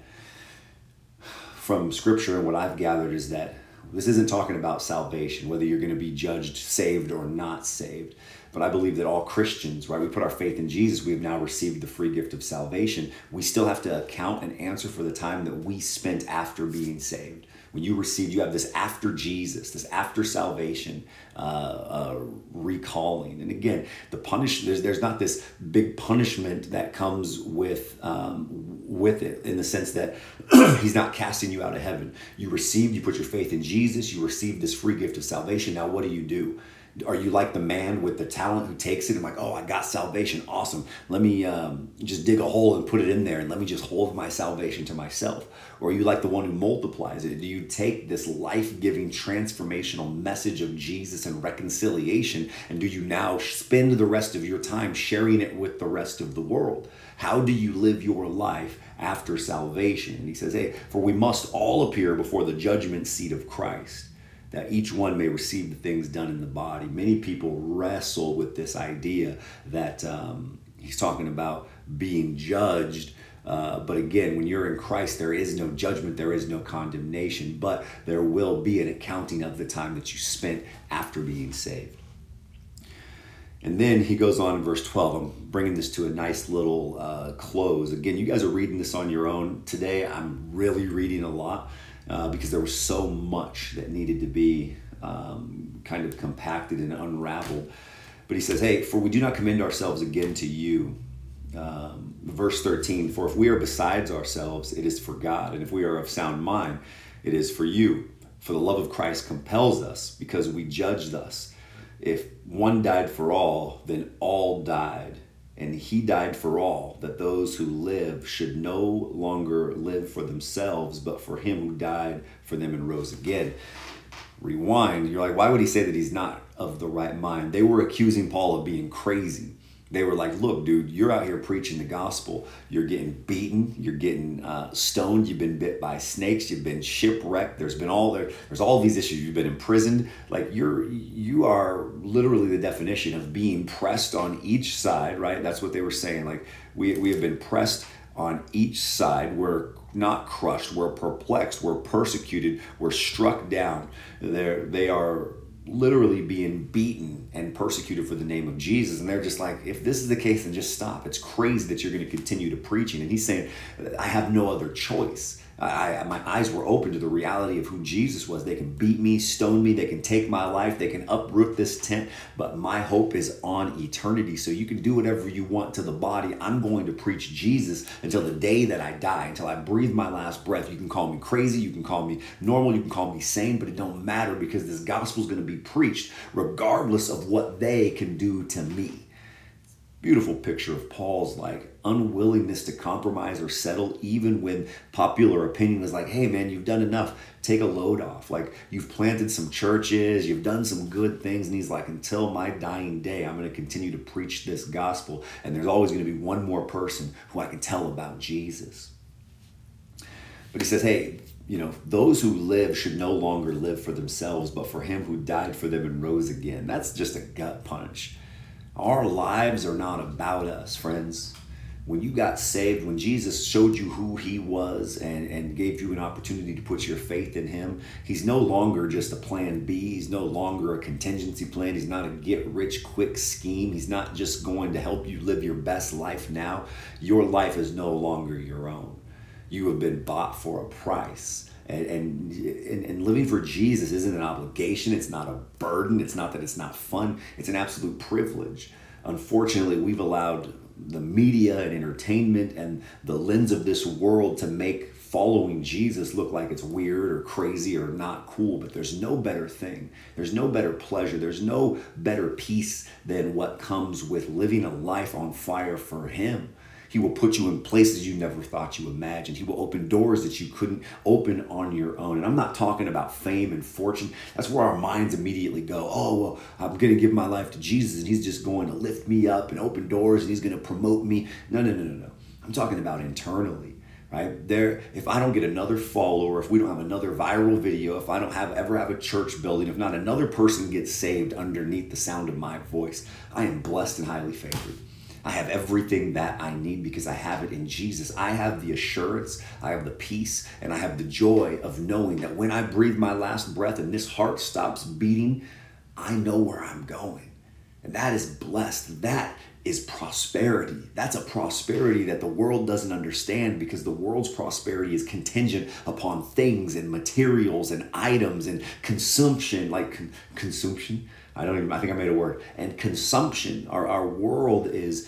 From Scripture, and what I've gathered is that this isn't talking about salvation, whether you're going to be judged saved or not saved. But I believe that all Christians, right, we put our faith in Jesus, we have now received the free gift of salvation. We still have to account and answer for the time that we spent after being saved. When you received, you have this after Jesus, this after salvation uh, uh, recalling. And again, the punish there's there's not this big punishment that comes with um, with it, in the sense that he's not casting you out of heaven. You received, you put your faith in Jesus, you received this free gift of salvation. Now what do you do? Are you like the man with the talent who takes it and like, oh, I got salvation, awesome. Let me um, just dig a hole and put it in there and let me just hold my salvation to myself? Or are you like the one who multiplies it? Do you take this life-giving, transformational message of Jesus and reconciliation, and do you now spend the rest of your time sharing it with the rest of the world? How do you live your life after salvation? And he says, hey, for we must all appear before the judgment seat of Christ, that each one may receive the things done in the body. Many people wrestle with this idea that um, he's talking about being judged. Uh, but again, when you're in Christ, there is no judgment, there is no condemnation, but there will be an accounting of the time that you spent after being saved. And then he goes on in verse twelve. I'm bringing this to a nice little uh, close. Again, you guys are reading this on your own. Today, I'm really reading a lot. Uh, because there was so much that needed to be um, kind of compacted and unraveled. But he says, hey, for we do not commend ourselves again to you. Um, verse thirteen, for if we are besides ourselves, it is for God. And if we are of sound mind, it is for you. For the love of Christ compels us, because we judge thus. If one died for all, then all died. And he died for all, that those who live should no longer live for themselves, but for him who died for them and rose again. Rewind, you're like, why would he say that he's not of the right mind? They were accusing Paul of being crazy. They were like, look, dude, you're out here preaching the gospel. You're getting beaten. You're getting uh, stoned. You've been bit by snakes. You've been shipwrecked. There's been all there. There's all these issues. You've been imprisoned. Like you're, you are literally the definition of being pressed on each side, right? That's what they were saying. Like we we have been pressed on each side. We're not crushed. We're perplexed. We're persecuted. We're struck down. They're, they are literally being beaten and persecuted for the name of Jesus. And they're just like, if this is the case, then just stop. It's crazy that you're going to continue to preaching. And he's saying, I have no other choice. I, I, my eyes were open to the reality of who Jesus was. They can beat me, stone me, they can take my life, they can uproot this tent, but my hope is on eternity. So you can do whatever you want to the body. I'm going to preach Jesus until the day that I die, until I breathe my last breath. You can call me crazy, you can call me normal, you can call me sane, but it don't matter, because this gospel is going to be preached regardless of what they can do to me. Beautiful picture of Paul's like unwillingness to compromise or settle, even when popular opinion was like, hey man, you've done enough, take a load off. Like you've planted some churches, you've done some good things. And he's like, until my dying day, I'm going to continue to preach this gospel. And there's always going to be one more person who I can tell about Jesus. But he says, hey, you know, those who live should no longer live for themselves, but for him who died for them and rose again. That's just a gut punch. Our lives are not about us, friends. When you got saved, when Jesus showed you who he was and, and gave you an opportunity to put your faith in him, he's no longer just a plan B. He's no longer a contingency plan. He's not a get rich quick scheme. He's not just going to help you live your best life now. Your life is no longer your own. You have been bought for a price. And, and, and living for Jesus isn't an obligation. It's not a burden. It's not that it's not fun. It's an absolute privilege. Unfortunately, we've allowed the media and entertainment and the lens of this world to make following Jesus look like it's weird or crazy or not cool. But there's no better thing. There's no better pleasure. There's no better peace than what comes with living a life on fire for him. He will put you in places you never thought you imagined. He will open doors that you couldn't open on your own. And I'm not talking about fame and fortune. That's where our minds immediately go, oh, well, I'm going to give my life to Jesus and he's just going to lift me up and open doors and he's going to promote me. No, no, no, no, no. I'm talking about internally, right? There, if I don't get another follower, if we don't have another viral video, if I don't have ever have a church building, if not another person gets saved underneath the sound of my voice, I am blessed and highly favored. I have everything that I need because I have it in Jesus. I have the assurance, I have the peace, and I have the joy of knowing that when I breathe my last breath and this heart stops beating, I know where I'm going. And that is blessed. That is prosperity. That's a prosperity that the world doesn't understand because the world's prosperity is contingent upon things and materials and items and consumption, like con- consumption. I don't even, I think I made a word. And consumption. Our, our world is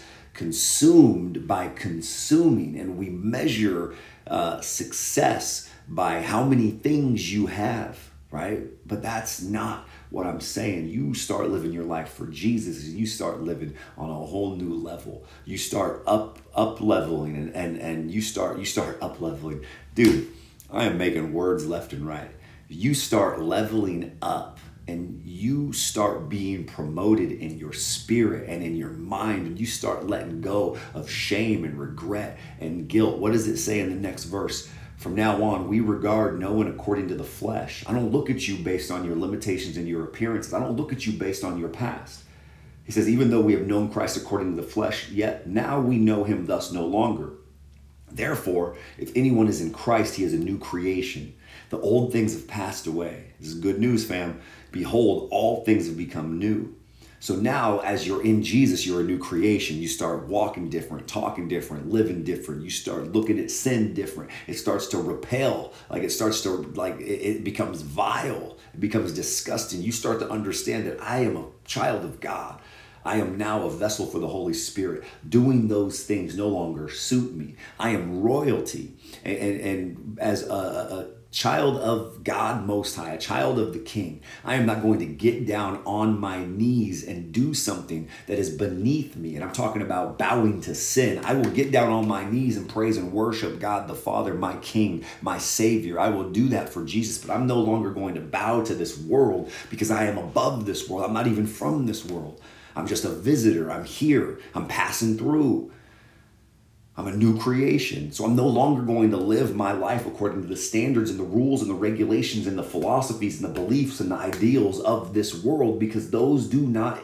consumed by consuming, and we measure uh, success by how many things you have, right? But that's not what I'm saying. You start living your life for Jesus, and you start living on a whole new level. You start up up leveling, and and and you start you start up leveling. Dude, I am making words left and right. You start leveling up. And you start being promoted in your spirit and in your mind, and you start letting go of shame and regret and guilt. What does it say in the next verse? From now on, we regard no one according to the flesh. I don't look at you based on your limitations and your appearances. I don't look at you based on your past. He says, even though we have known Christ according to the flesh, yet now we know him thus no longer. Therefore, if anyone is in Christ, he is a new creation. The old things have passed away. This is good news, fam. Behold, all things have become new. So now, as you're in Jesus, you're a new creation. You start walking different, talking different, living different. You start looking at sin different. It starts to repel, like it starts to, like it, it becomes vile. It becomes disgusting. You start to understand that I am a child of God. I am now a vessel for the Holy Spirit. Doing those things no longer suit me. I am royalty. And, and, and as a, a child of God Most High, a child of the King, I am not going to get down on my knees and do something that is beneath me. And I'm talking about bowing to sin. I will get down on my knees and praise and worship God the Father, my King, my Savior. I will do that for Jesus, but I'm no longer going to bow to this world because I am above this world. I'm not even from this world. I'm just a visitor. I'm here. I'm passing through. I'm a new creation. So I'm no longer going to live my life according to the standards and the rules and the regulations and the philosophies and the beliefs and the ideals of this world, because those do not,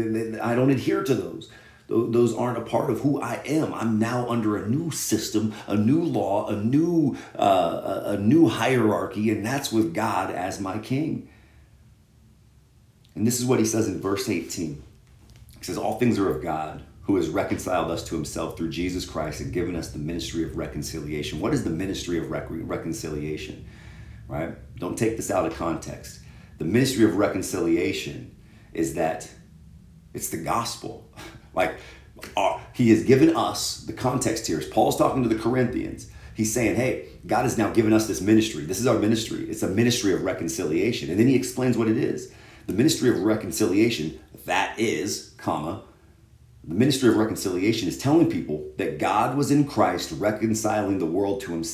I don't adhere to those. Those aren't a part of who I am. I'm now under a new system, a new law, a new, uh, a new hierarchy, and that's with God as my King. And this is what he says in verse eighteen. He says, all things are of God, who has reconciled us to himself through Jesus Christ and given us the ministry of reconciliation. What is the ministry of rec- reconciliation? Right? Don't take this out of context. The ministry of reconciliation is that it's the gospel. Like, uh, he has given us, the context here is Paul's talking to the Corinthians. He's saying, hey, God has now given us this ministry. This is our ministry. It's a ministry of reconciliation. And then he explains what it is. The ministry of reconciliation, that is, comma, the ministry of reconciliation is telling people that God was in Christ reconciling the world to himself.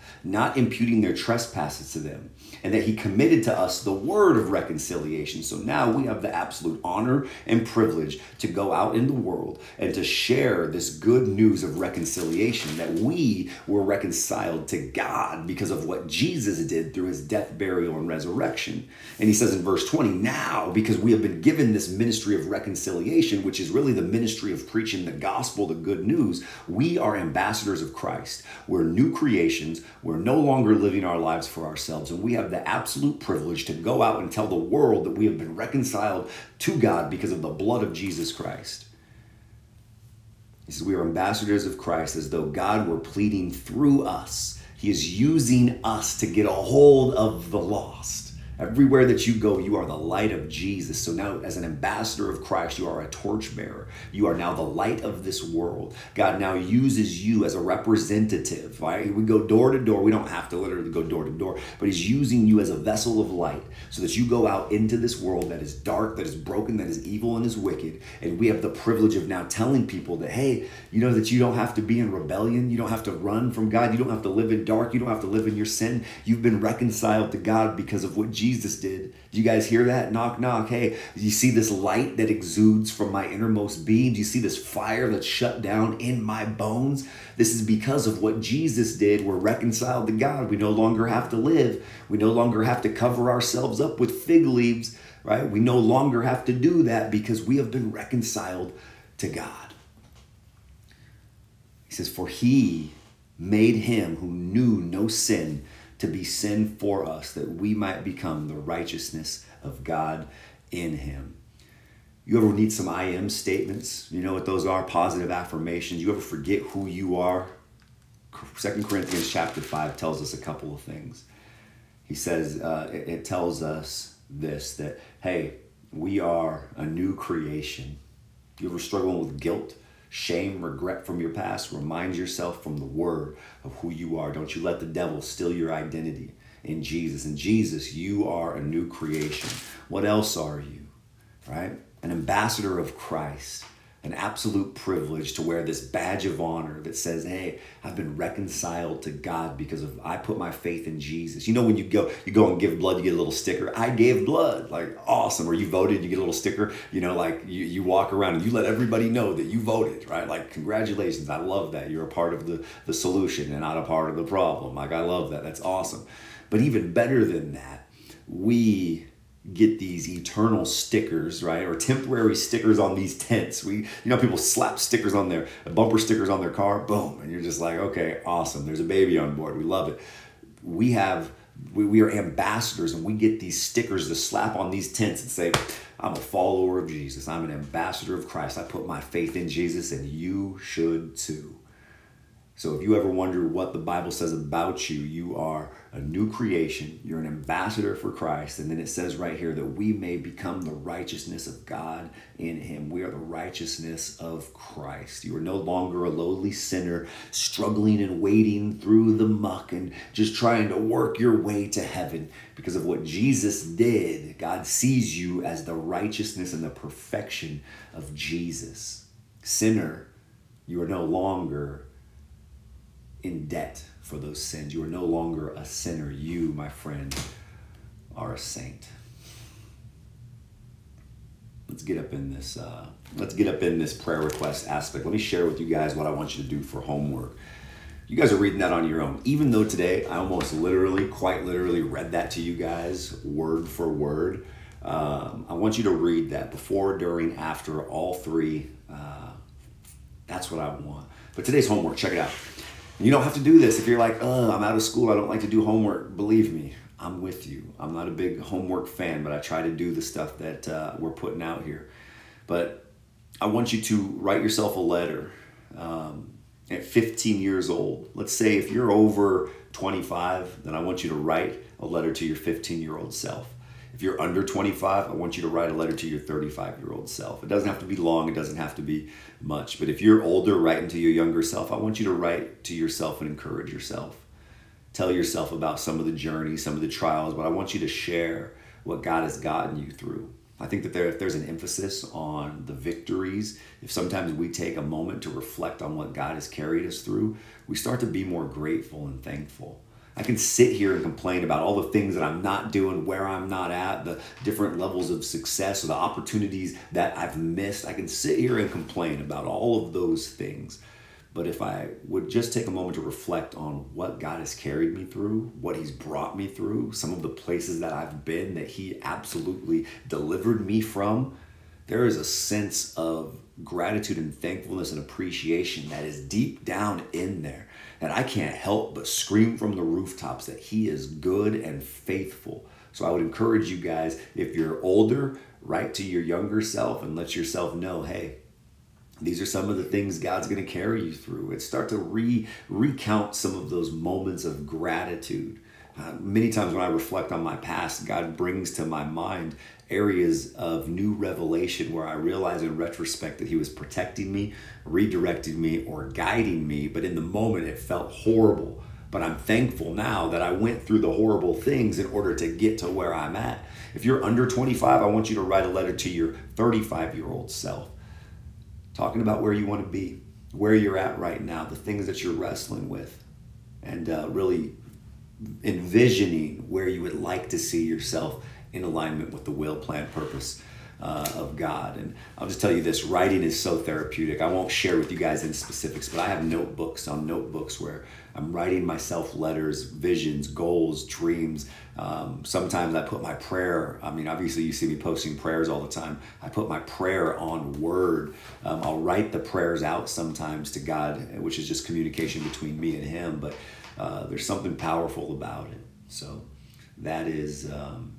not imputing their trespasses to them, and that he committed to us the word of reconciliation. So now we have the absolute honor and privilege to go out in the world and to share this good news of reconciliation, that we were reconciled to God because of what Jesus did through his death, burial, and resurrection. And he says in verse twenty, now because we have been given this ministry of reconciliation, which is really the ministry of preaching the gospel, the good news, we are ambassadors of Christ. We're new creations. We're no longer living our lives for ourselves, and we have the absolute privilege to go out and tell the world that we have been reconciled to God because of the blood of Jesus Christ. He says we are ambassadors of Christ, as though God were pleading through us. He is using us to get a hold of the lost. Everywhere that you go, you are the light of Jesus. So now, as an ambassador of Christ, you are a torchbearer. You are now the light of this world. God now uses you as a representative, right? We go door to door. We don't have to literally go door to door, but he's using you as a vessel of light so that you go out into this world that is dark, that is broken, that is evil, and is wicked. And we have the privilege of now telling people that, hey, you know that you don't have to be in rebellion. You don't have to run from God. You don't have to live in dark. You don't have to live in your sin. You've been reconciled to God because of what Jesus Jesus did. Do you guys hear that? Knock, knock. Hey, do you see this light that exudes from my innermost being? Do you see this fire that's shut down in my bones? This is because of what Jesus did. We're reconciled to God. We no longer have to live. We no longer have to cover ourselves up with fig leaves, right? We no longer have to do that because we have been reconciled to God. He says, for he made him who knew no sin to be sin for us, that we might become the righteousness of God in him. You ever need some I am statements? You know what those are? Positive affirmations. You ever forget who you are? Second Corinthians chapter five tells us a couple of things. He says, uh, it, it tells us this, that, hey, we are a new creation. You ever struggling with guilt, shame, regret from your past? Remind yourself from the word of who you are. Don't you let the devil steal your identity in Jesus. In Jesus, you are a new creation. What else are you? Right? An ambassador of Christ. An absolute privilege to wear this badge of honor that says, hey, I've been reconciled to God because of I put my faith in Jesus. You know, when you go you go and give blood, you get a little sticker. I gave blood. Like, awesome. Or you voted, you get a little sticker. You know, like you, you walk around and you let everybody know that you voted, right? Like, congratulations. I love that. You're a part of the, the solution and not a part of the problem. Like, I love that. That's awesome. But even better than that, we get these eternal stickers, right? Or temporary stickers on these tents. We, you know, people slap stickers on their, bumper stickers on their car, boom. And you're just like, okay, awesome. There's a baby on board. We love it. We have, we, we are ambassadors, and we get these stickers to slap on these tents and say, I'm a follower of Jesus. I'm an ambassador of Christ. I put my faith in Jesus, and you should too. So if you ever wonder what the Bible says about you, you are a new creation. You're an ambassador for Christ. And then it says right here that we may become the righteousness of God in him. We are the righteousness of Christ. You are no longer a lowly sinner struggling and wading through the muck and just trying to work your way to heaven. Because of what Jesus did, God sees you as the righteousness and the perfection of Jesus. Sinner, you are no longer in debt for those sins. You are no longer a sinner. You, my friend, are a saint. Let's get up in this. Uh, let's get up in this prayer request aspect. Let me share with you guys what I want you to do for homework. You guys are reading that on your own. Even though today I almost literally, quite literally, read that to you guys word for word. Um, I want you to read that before, during, after, all three. Uh, that's what I want. But today's homework. Check it out. You don't have to do this if you're like, oh, I'm out of school, I don't like to do homework. Believe me, I'm with you. I'm not a big homework fan, but I try to do the stuff that uh, we're putting out here. But I want you to write yourself a letter um, at fifteen years old. Let's say if you're over twenty-five, then I want you to write a letter to your fifteen-year-old self. If you're under twenty-five, I want you to write a letter to your thirty-five-year-old self. It doesn't have to be long. It doesn't have to be much. But if you're older, writing to your younger self, I want you to write to yourself and encourage yourself. Tell yourself about some of the journey, some of the trials, but I want you to share what God has gotten you through. I think that there, if there's an emphasis on the victories, if sometimes we take a moment to reflect on what God has carried us through, we start to be more grateful and thankful. I can sit here and complain about all the things that I'm not doing, where I'm not at, the different levels of success or the opportunities that I've missed. I can sit here and complain about all of those things. But if I would just take a moment to reflect on what God has carried me through, what he's brought me through, some of the places that I've been that he absolutely delivered me from, there is a sense of gratitude and thankfulness and appreciation that is deep down in there that I can't help but scream from the rooftops that he is good and faithful. So I would encourage you guys, if you're older, write to your younger self and let yourself know, hey, these are some of the things God's going to carry you through. And start to re recount some of those moments of gratitude. Uh, many times when I reflect on my past, God brings to my mind areas of new revelation where I realize in retrospect that he was protecting me, redirecting me, or guiding me. But in the moment, it felt horrible. But I'm thankful now that I went through the horrible things in order to get to where I'm at. If you're under twenty-five, I want you to write a letter to your thirty-five-year-old self, talking about where you want to be, where you're at right now, the things that you're wrestling with, and uh, really envisioning where you would like to see yourself in alignment with the will, plan, purpose uh, of God. And I'll just tell you this, writing is so therapeutic. I won't share with you guys any specifics, but I have notebooks on notebooks where I'm writing myself letters, visions, goals, dreams. Um, sometimes I put my prayer, I mean, obviously you see me posting prayers all the time. I put my prayer on Word. Um, I'll write the prayers out sometimes to God, which is just communication between me and him. But uh, there's something powerful about it. So that is... Um,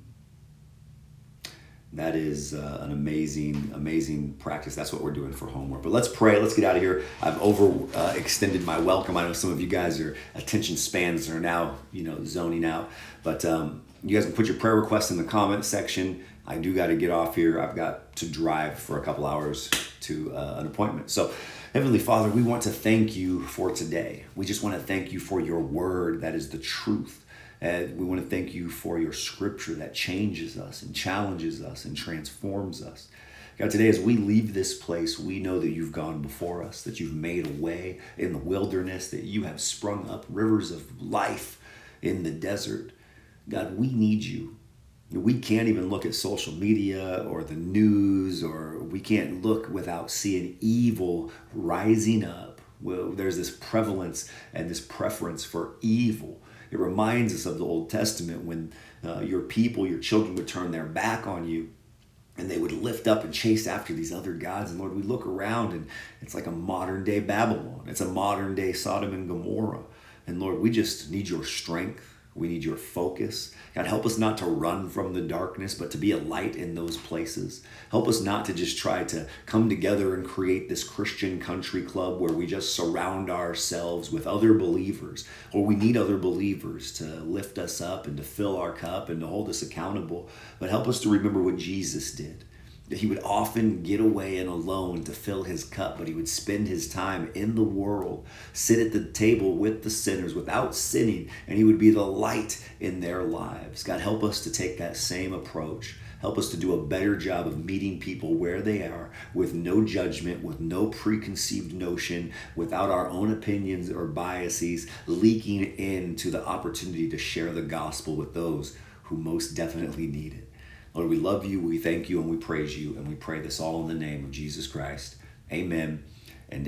That is uh, an amazing, amazing practice. That's what we're doing for homework. But let's pray. Let's get out of here. I've over uh, extended my welcome. I know some of you guys are attention spans are now, you know, zoning out. But um, you guys can put your prayer requests in the comment section. I do got to get off here. I've got to drive for a couple hours to uh, an appointment. So, Heavenly Father, we want to thank you for today. We just want to thank you for your word that is the truth. And we want to thank you for your scripture that changes us and challenges us and transforms us. God, today as we leave this place, we know that you've gone before us, that you've made a way in the wilderness, that you have sprung up rivers of life in the desert. God, we need you. We can't even look at social media or the news, or we can't look without seeing evil rising up. Well, there's this prevalence and this preference for evil. It reminds us of the Old Testament when uh, your people, your children would turn their back on you and they would lift up and chase after these other gods. And Lord, we look around and it's like a modern day Babylon. It's a modern day Sodom and Gomorrah. And Lord, we just need your strength. We need your focus. God, help us not to run from the darkness, but to be a light in those places. Help us not to just try to come together and create this Christian country club where we just surround ourselves with other believers, or we need other believers to lift us up and to fill our cup and to hold us accountable. But help us to remember what Jesus did. That he would often get away and alone to fill his cup, but he would spend his time in the world, sit at the table with the sinners without sinning, and he would be the light in their lives. God, help us to take that same approach. Help us to do a better job of meeting people where they are with no judgment, with no preconceived notion, without our own opinions or biases leaking into the opportunity to share the gospel with those who most definitely need it. Lord, we love you, we thank you, and we praise you, and we pray this all in the name of Jesus Christ. Amen and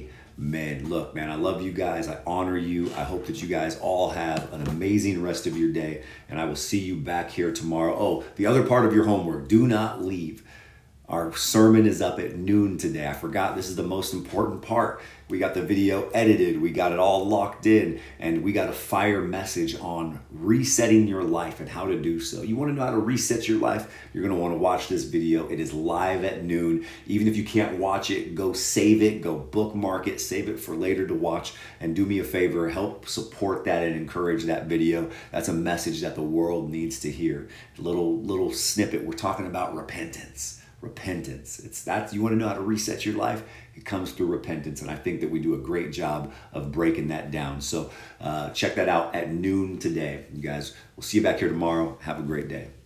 amen. Look, man, I love you guys. I honor you. I hope that you guys all have an amazing rest of your day, and I will see you back here tomorrow. Oh, the other part of your homework, do not leave. Our sermon is up at noon today. I forgot this is the most important part. We got the video edited. We got it all locked in, and we got a fire message on resetting your life and how to do so. You want to know how to reset your life? You're going to want to watch this video. It is live at noon. Even if you can't watch it, go save it, go bookmark it, save it for later to watch, and do me a favor, help support that and encourage that video. That's a message that the world needs to hear. A little, little snippet. We're talking about repentance. Repentance. It's that you want to know how to reset your life? It comes through repentance. And I think that we do a great job of breaking that down. So uh, check that out at noon today. You guys, we'll see you back here tomorrow. Have a great day.